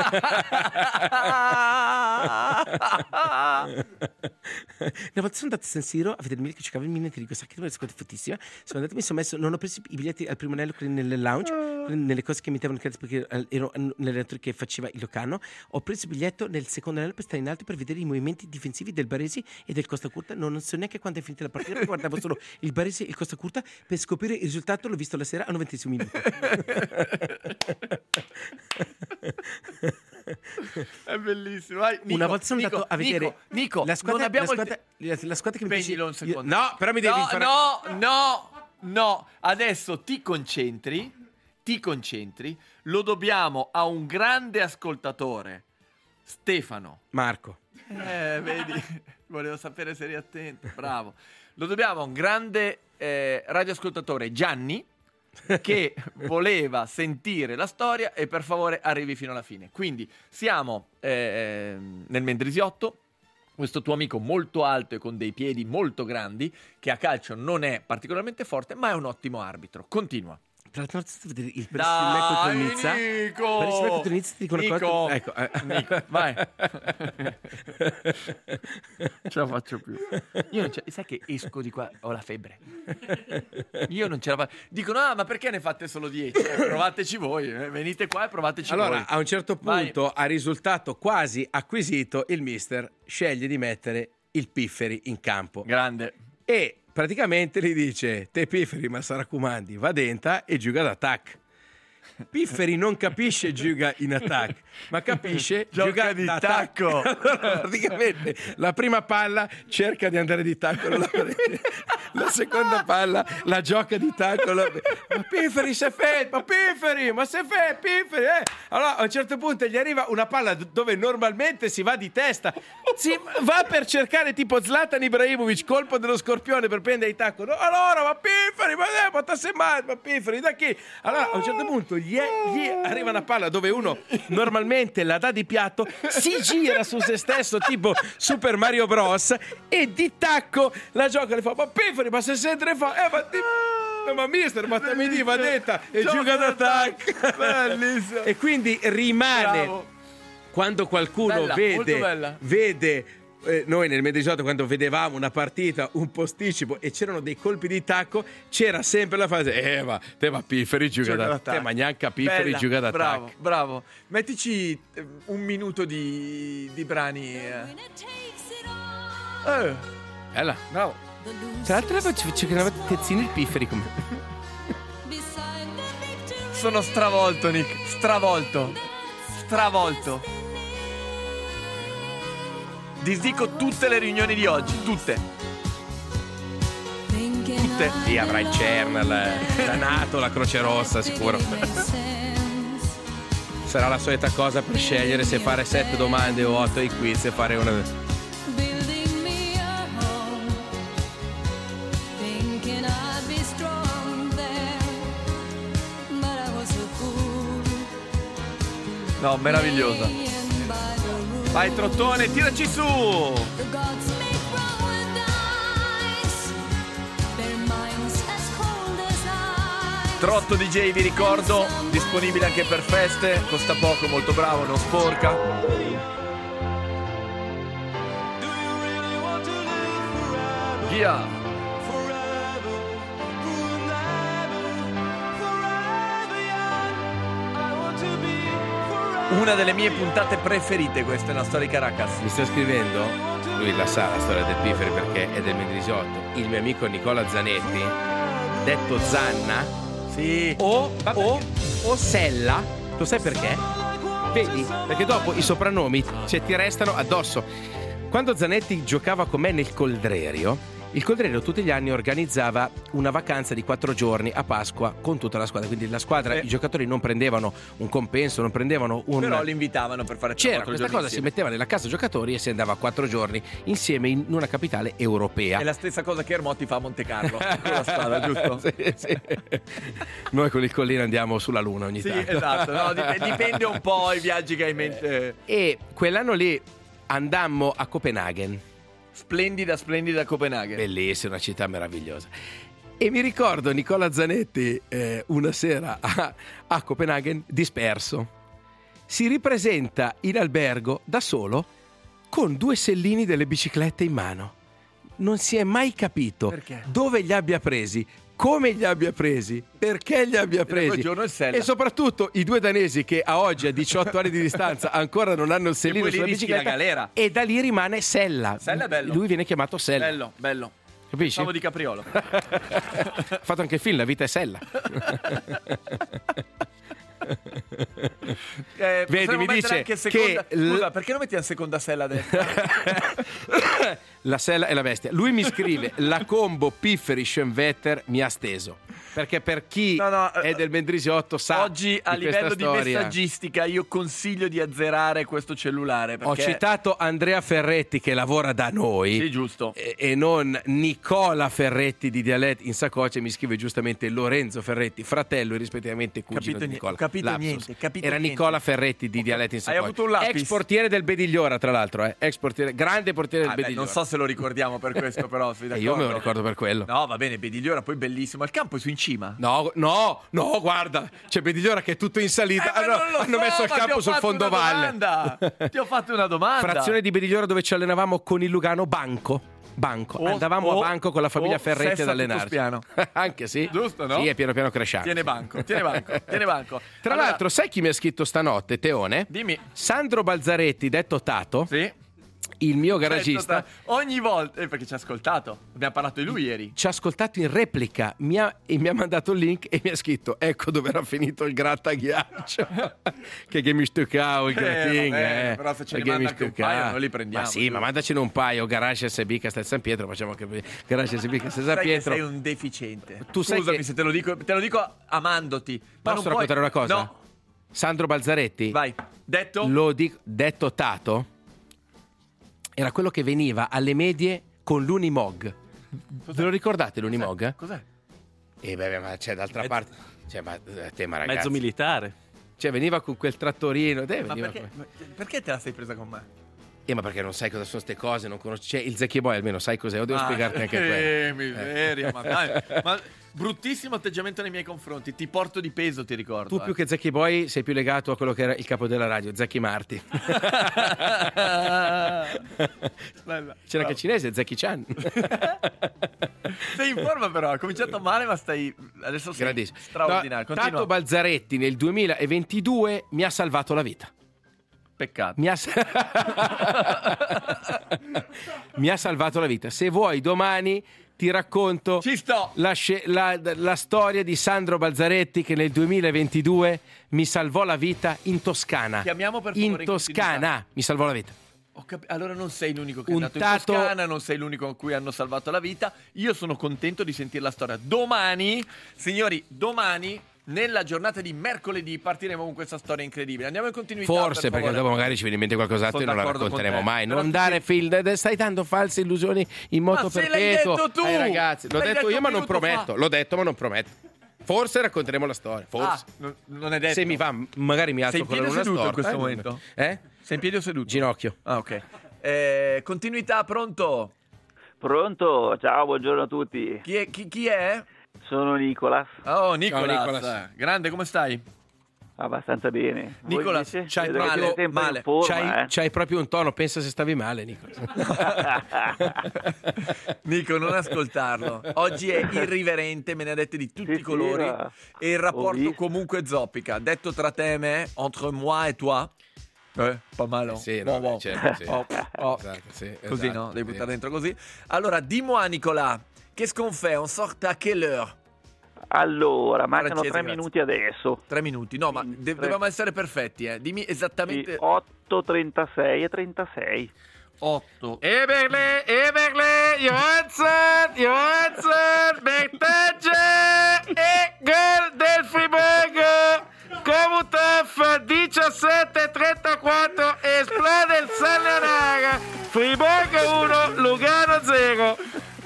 Una volta sono andato a San Siro a vedere che giocava il Milan, ti dico, sa che è una squadra fortissima. Sono andato, mi sono messo, non ho preso i biglietti al primo anello, quelli nelle lounge, quelli nelle cose che mettevano credito, perché eh, ero l'allenatore che faceva il Locano. Ho preso il biglietto nel secondo anello per stare in alto per vedere i movimenti difensivi del Baresi e del Costa Curta. Non, non so neanche quando è finita la partita, perché guardavo solo il Baresi e il Costa Curta per scoprire il risultato. L'ho visto la sera al novantesimo minuto. È bellissimo. Vai, Nico, Una volta sono Nico, andato a vedere Nico, Nico, la squadra, non abbiamo la il squadra, la squadra che mi piace. Spegnilo un secondo. No, però mi devi no, fare No, no, no. Adesso ti concentri, ti concentri. Lo dobbiamo a un grande ascoltatore, Stefano. Marco. Eh, vedi, volevo sapere se eri attento. Bravo. Lo dobbiamo a un grande eh, radioascoltatore, Gianni, che voleva sentire la storia e per favore arrivi fino alla fine. Quindi siamo eh, nel Mendrisiotto, questo tuo amico molto alto e con dei piedi molto grandi, che a calcio non è particolarmente forte, ma è un ottimo arbitro. Continua. Tra l'altro, non so vedere il Paris Saint-Germain contro il Nizza. Nico! Paris Saint-Germain contro il Nizza, ti dico una Nico! cosa. Ecco, eh. Nico, vai. Ce la faccio più. Io non ce... Sai che esco di qua, ho la febbre. Io non ce la faccio. Dicono: ah, ma perché ne fate solo dieci? Eh, provateci voi, eh, venite qua e provateci Allora, voi. a un certo punto, Vai. a risultato quasi acquisito, il mister sceglie di mettere il Pifferi in campo. Grande. E praticamente gli dice: te Pifferi, ma sarà comandi, va dentro e gioca d'attacco. Pifferi non capisce gioca in attacco, ma capisce Gioca gioca di d'attacco. tacco. Allora, praticamente la prima palla cerca di andare di tacco, la, la seconda palla la gioca di tacco. La... Ma Pifferi se fe, ma Pifferi, ma se fe, Pifferi. Eh. Allora a un certo punto gli arriva una palla dove normalmente si va di testa, si va per cercare tipo Zlatan Ibrahimovic, colpo dello scorpione per prendere il tacco. No, allora, ma Pifferi, ma eh, ma t'ha mai, ma Pifferi, da chi? Allora a un certo punto gli, gli arriva una palla dove uno normalmente la dà di piatto, si gira su se stesso tipo Super Mario Bros e di tacco la gioca, le fa ma Pifferi, ma se sempre fa eh ma ti... No, ma mister, ma te mi diva detta e gioca d'attacco. Bellissimo. E quindi rimane. Bravo. Quando qualcuno Bella, vede molto bella. vede eh, noi nel Medesotto quando vedevamo una partita, un posticipo e c'erano dei colpi di tacco, c'era sempre la fase eh ma te ma Pifferi gioca Gioca d'attacco, te ma neanche Pifferi Bella, gioca d'attacco. Bravo, bravo. Mettici eh, un minuto di, di brani. Eh. Eh, Bella. bravo. Tra l'altro ci giocava tezzini il Pifferi come Sono stravolto, Nick. Stravolto. Stravolto. Disdico tutte le riunioni di oggi. Tutte. Tutte. Sì, avrà il CERN, la, la NATO, la Croce Rossa, sicuro. Sarà la solita cosa per scegliere se fare sette domande o otto ai quiz e fare una. No, meravigliosa. Vai Trottone, tiraci su. Trotto D J, vi ricordo, disponibile anche per feste, costa poco, molto bravo, non sporca. Via. Una delle mie puntate preferite, questa è una storia Caracas. Mi sta scrivendo, lui la sa la storia del Pifferi perché è del Mendrisiotto, il mio amico Nicola Zanetti, detto Zanna, Sì. o, o, o Sella, lo sai perché? Vedi? Perché dopo i soprannomi cioè, ti restano addosso. Quando Zanetti giocava con me nel Coldrerio, il Coldrerio tutti gli anni organizzava una vacanza di quattro giorni a Pasqua con tutta la squadra, quindi la squadra, Eh. i giocatori non prendevano un compenso, non prendevano un... Però li invitavano per fare C'era quattro questa giorni cosa, si insieme. metteva nella casa giocatori e si andava quattro giorni insieme in una capitale europea. È la stessa cosa che Ermotti fa a Monte Carlo con la squadra, giusto? Sì, sì. Noi con il Collino andiamo sulla Luna ogni Sì, tanto. esatto, no, dip- dipende un po' i viaggi che hai in mente. E quell'anno lì andammo a Copenaghen. Splendida, splendida Copenaghen. Bellissima, una città meravigliosa. E mi ricordo Nicola Zanetti eh, una sera a, a Copenaghen disperso. Si ripresenta in albergo da solo con due sellini delle biciclette in mano. Non si è mai capito Perché? dove li abbia presi, come li abbia presi, perché li abbia presi. quel giorno il sella. E soprattutto i due danesi che a oggi a diciotto anni di distanza ancora non hanno il sellino poi lì sulla rischi bicicletta. la galera. E da lì rimane Sella. Sella è bello. Lui viene chiamato Sella. Bello, bello. Capisci? Stavo di Capriolo. Ha fatto anche il film La vita è Sella. Eh, Vedi, potremmo mi mettere dice anche seconda... che l- Scusa, perché non metti la seconda sella dentro? La Sella e la bestia. Lui mi scrive la combo Pifferi Schönwetter mi ha steso. Perché per chi No, no, è del Mendrisiotto sa Oggi a di questa livello di storia. messaggistica io consiglio di azzerare questo cellulare perché... Ho citato Andrea Ferretti che lavora da noi. Sì, giusto. E, e non Nicola Ferretti di Dialetti in Sacoce. Mi scrive giustamente Lorenzo Ferretti, fratello e rispettivamente cugino Capito di ni- Nicola. capito Lapsus. niente, capito Era niente. Nicola Ferretti di Dialetti in Hai Sacoce. avuto un lapis? Ex portiere del Bedigliora, tra l'altro, eh. Ex portiere, grande portiere del Ah, beh, Bedigliora. non so se lo ricordiamo per questo, però sei E d'accordo? io me lo ricordo per quello. No, va bene, Bedigliora poi bellissimo. Il campo è su in cima. No, no, no, guarda, c'è Bedigliora che è tutto in salita. Eh, ma hanno non lo hanno so, messo il ma ti campo ho sul fatto una fondovalle. domanda. Ti ho fatto una domanda. Frazione di Bedigliora dove ci allenavamo con il Lugano Banco. Banco. O- Andavamo o- a Banco con la famiglia o Ferretti Sessa ad allenarci. Tuttospiano. Anche sì. Giusto, no? Sì, è piano piano crescente. Tiene banco, tiene banco, tiene banco. Tra Allora, l'altro, sai chi mi ha scritto stanotte, Teone? dimmi. Sandro Balzaretti, detto Tato, Sì. il mio garagista. Ogni volta, eh, perché ci ha ascoltato. Abbiamo parlato di lui ieri. Ci ha ascoltato in replica mi ha, e mi ha mandato il link e mi ha scritto ecco dove era finito il grattaghiaccio che che mi stuccavo il Eh, gratin vabbè, eh, però se ce ne che manda mi anche un stuccavo. paio, noi li prendiamo, ma sì giù. ma mandacene un paio Garage S B Castel San Pietro facciamo che Garage S B Castel San Sai che Pietro sei un deficiente. Tu sai Scusami che- se te lo dico, te lo dico amandoti. Ma posso non puoi- raccontare una cosa? No, Sandro Balzaretti vai. Detto? lo dico detto Tato era quello che veniva alle medie con l'Unimog. Ve lo ricordate l'Unimog? Cos'è? E beh, ma c'è d'altra Mezzo- parte. Cioè, ma te, ma ragazzi. Mezzo militare. Cioè, veniva con quel trattorino. Te Ma veniva perché, con- ma perché te la sei presa con me? Eh, ma perché non sai cosa sono ste cose? Non conosci. Cioè, il Zecchi Boy almeno sai cos'è. O devo Ah, spiegarti anche quello. Eh, miseria, ma dai. Ma bruttissimo atteggiamento nei miei confronti. Ti porto di peso, ti ricordo. Tu più che Zecchi Boy sei più legato a quello che era il capo della radio, Zecchi Marti. Bella. C'era anche il cinese, Zecchi Chan. Sei in forma però, ha cominciato male ma stai adesso sei Grandissimo. straordinario. No, Continua. Tato Balzaretti nel duemilaventidue mi ha salvato la vita. Peccato. Mi ha, sa- mi ha salvato la vita. Se vuoi domani ti racconto Ci sto. la, sce- la- la storia di Sandro Balzaretti che nel duemilaventidue mi salvò la vita in Toscana. Chiamiamo per favore in in Toscana continuità. mi salvò la vita. Ho capi- allora non sei l'unico che Un è andato tato- in Toscana, non sei l'unico a cui hanno salvato la vita. Io sono contento di sentire la storia. Domani, signori, domani nella giornata di mercoledì partiremo con questa storia incredibile. Andiamo in continuità. Forse per perché favore. dopo magari ci viene in mente qualcos'altro Sono e non la d'accordo con racconteremo te. mai. Però Non tu dare ti- film, stai dando false illusioni in moto Ma se l'hai perpetuo detto tu! ai ragazzi. L'ho L'hai detto detto io, un ma non minuto prometto. fa. L'ho detto, ma non prometto. Forse racconteremo la storia. Forse. Ah, non, non è detto. Se mi va, magari mi alzo Sei in con la piedi o luna seduto in storta. questo eh? momento? Eh? Sei in piedi o seduto? Ginocchio. Ah, ok. Eh, continuità, pronto? Pronto? Ciao, buongiorno a tutti. Chi è? Chi, chi è? Sono Nicolas. Oh, Nicolas. Nicolas. Grande, come stai? Abbastanza bene. Voi Nicolas, invece? c'hai Vedo che male, siete sempre male. in forma, C'hai, eh. c'hai proprio un tono, pensa se stavi male, Nico. Nico, non ascoltarlo. Oggi è irriverente, me ne ha dette di tutti Sì, i colori. sì, ma- E il ho rapporto visto. comunque zoppica. Detto tra te e me, entre moi e toi. Eh, pas mal. oh. Sì, Bon, no, bon. certo, sì. Oh, oh. Esatto, sì, Così, esatto, no? Devi sì. buttare dentro così. Allora, dis-moi, Nicolas, qu'est-ce qu'on fait? On sort à quelle heure? Allora, mancano Francese, tre grazie. minuti adesso. Tre minuti. No, ma Sì, de- tre. dobbiamo essere perfetti, eh. Dimmi esattamente. otto, trentasei e trentasei. otto. Eberle, Eberle, Johansson, Johansson, Bertagge e gol del Friburgo. Comutaf diciassette trentaquattro, esplode il San Leonardo. Friburgo uno, Lugano zero.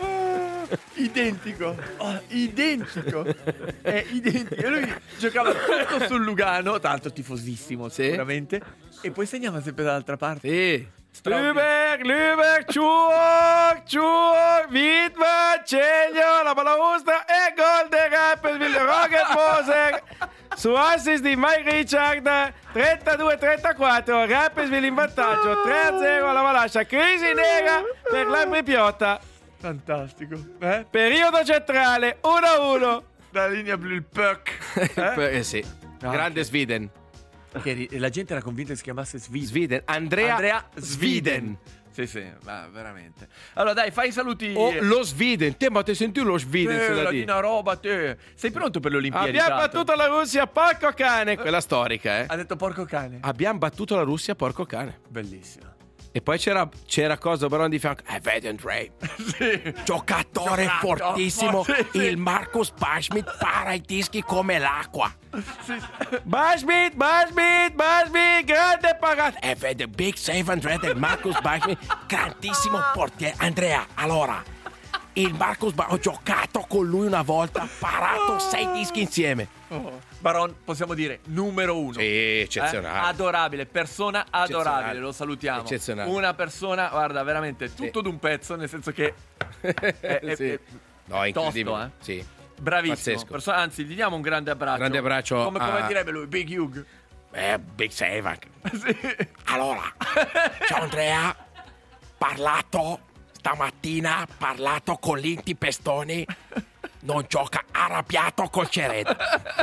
Identico, oh, identico, è identico. E lui giocava tutto sul Lugano, tanto tifosissimo Sì. sicuramente, e poi segnava sempre dall'altra parte. Sì. Straordinario. Lübeck, Lübeck, Ciuoc, Ciuoc, Wittmann, Cegno, la palla giusta e gol del Rapperswil, Roger Moser su assist di Mike Richard, trentadue trentaquattro, Rapperswil in vantaggio, tre a zero alla Valascia, crisi nera per l'Ambri Piotta, Fantastico, eh? periodo centrale, uno a uno. La linea blu, il puck. Eh? Eh sì, Ah, grande ok. Sviden. Che ri- la gente era convinta che si chiamasse Sviden. Sviden, Andrea, Andrea Sviden. Sì, sì, ma veramente. Allora dai, fai i saluti. O lo Sviden, te ma ti senti lo Sviden? Eh, se la la di? di una roba, te. Sei pronto per le Olimpiadi? Abbiamo Tato? battuto la Russia, porco cane. Quella storica, eh. Ha detto porco cane. Abbiamo battuto la Russia, porco cane. Bellissimo. E poi c'era, c'era cosa Baron di fianco. Eh, vedi Andrei. Sì. Giocatore Giocato. fortissimo. Sì, sì. Il Marcus Bashmit para i dischi come l'acqua. Sì. Bashmit, Bashmit, Bashmit, grande parata. Eh, vedi, big save Andrea del Marcus Bashmit. Grandissimo portiere. Andrea, allora, il Marcus Bashmit, ho giocato con lui una volta, parato sei dischi insieme. Oh. Baron, possiamo dire numero uno. Sì, Eh, adorabile, persona adorabile, Eccezionale. lo salutiamo. Eccezionale. Una persona, guarda, veramente tutto d'un pezzo, nel senso che è, è- Sì. è No, incredibile. tosto, eh. Sì. Bravissimo. Pazzesco. Perso- anzi, gli diamo un grande abbraccio. Grande abbraccio Come, come a- direbbe lui, Big Hugh. Eh, big save anche. Sì. Allora, ciao Andrea, parlato stamattina, parlato con l'Inti Pestoni, non gioca arrabbiato col Cereda.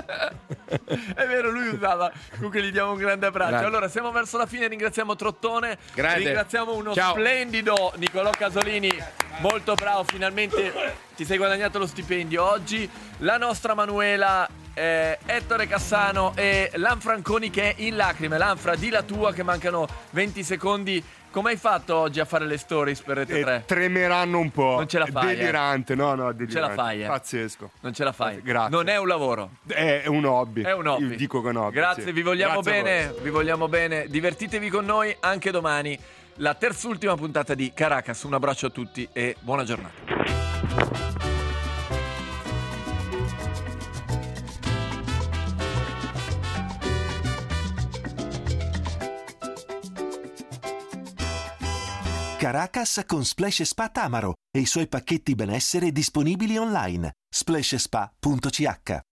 È vero, lui usava. Comunque gli diamo un grande abbraccio. Grande. Allora, siamo verso la fine. Ringraziamo Trottone. Grande. Ringraziamo uno Ciao. splendido Nicolò Casolini. Molto bravo, finalmente ti sei guadagnato lo stipendio oggi. La nostra Manuela, eh, Ettore Cassano e Lanfranconi che è in lacrime. Lanfra, di la tua che mancano venti secondi. Come hai fatto oggi a fare le stories per Rete E tre? tremeranno un po'. Non ce la fai, eh. Delirante, no, no, delirante. Ce la fai, eh. Pazzesco. Non ce la fai. Grazie. Non è un lavoro. È un hobby. È un hobby. Io dico che è un hobby. Grazie, sì. vi vogliamo Grazie a voi. bene, vi vogliamo bene. Divertitevi con noi anche domani. La terz'ultima puntata di Caracas. Un abbraccio a tutti e buona giornata. Caracas con Splash Spa Tamaro e i suoi pacchetti benessere disponibili online. splash spa punto c h.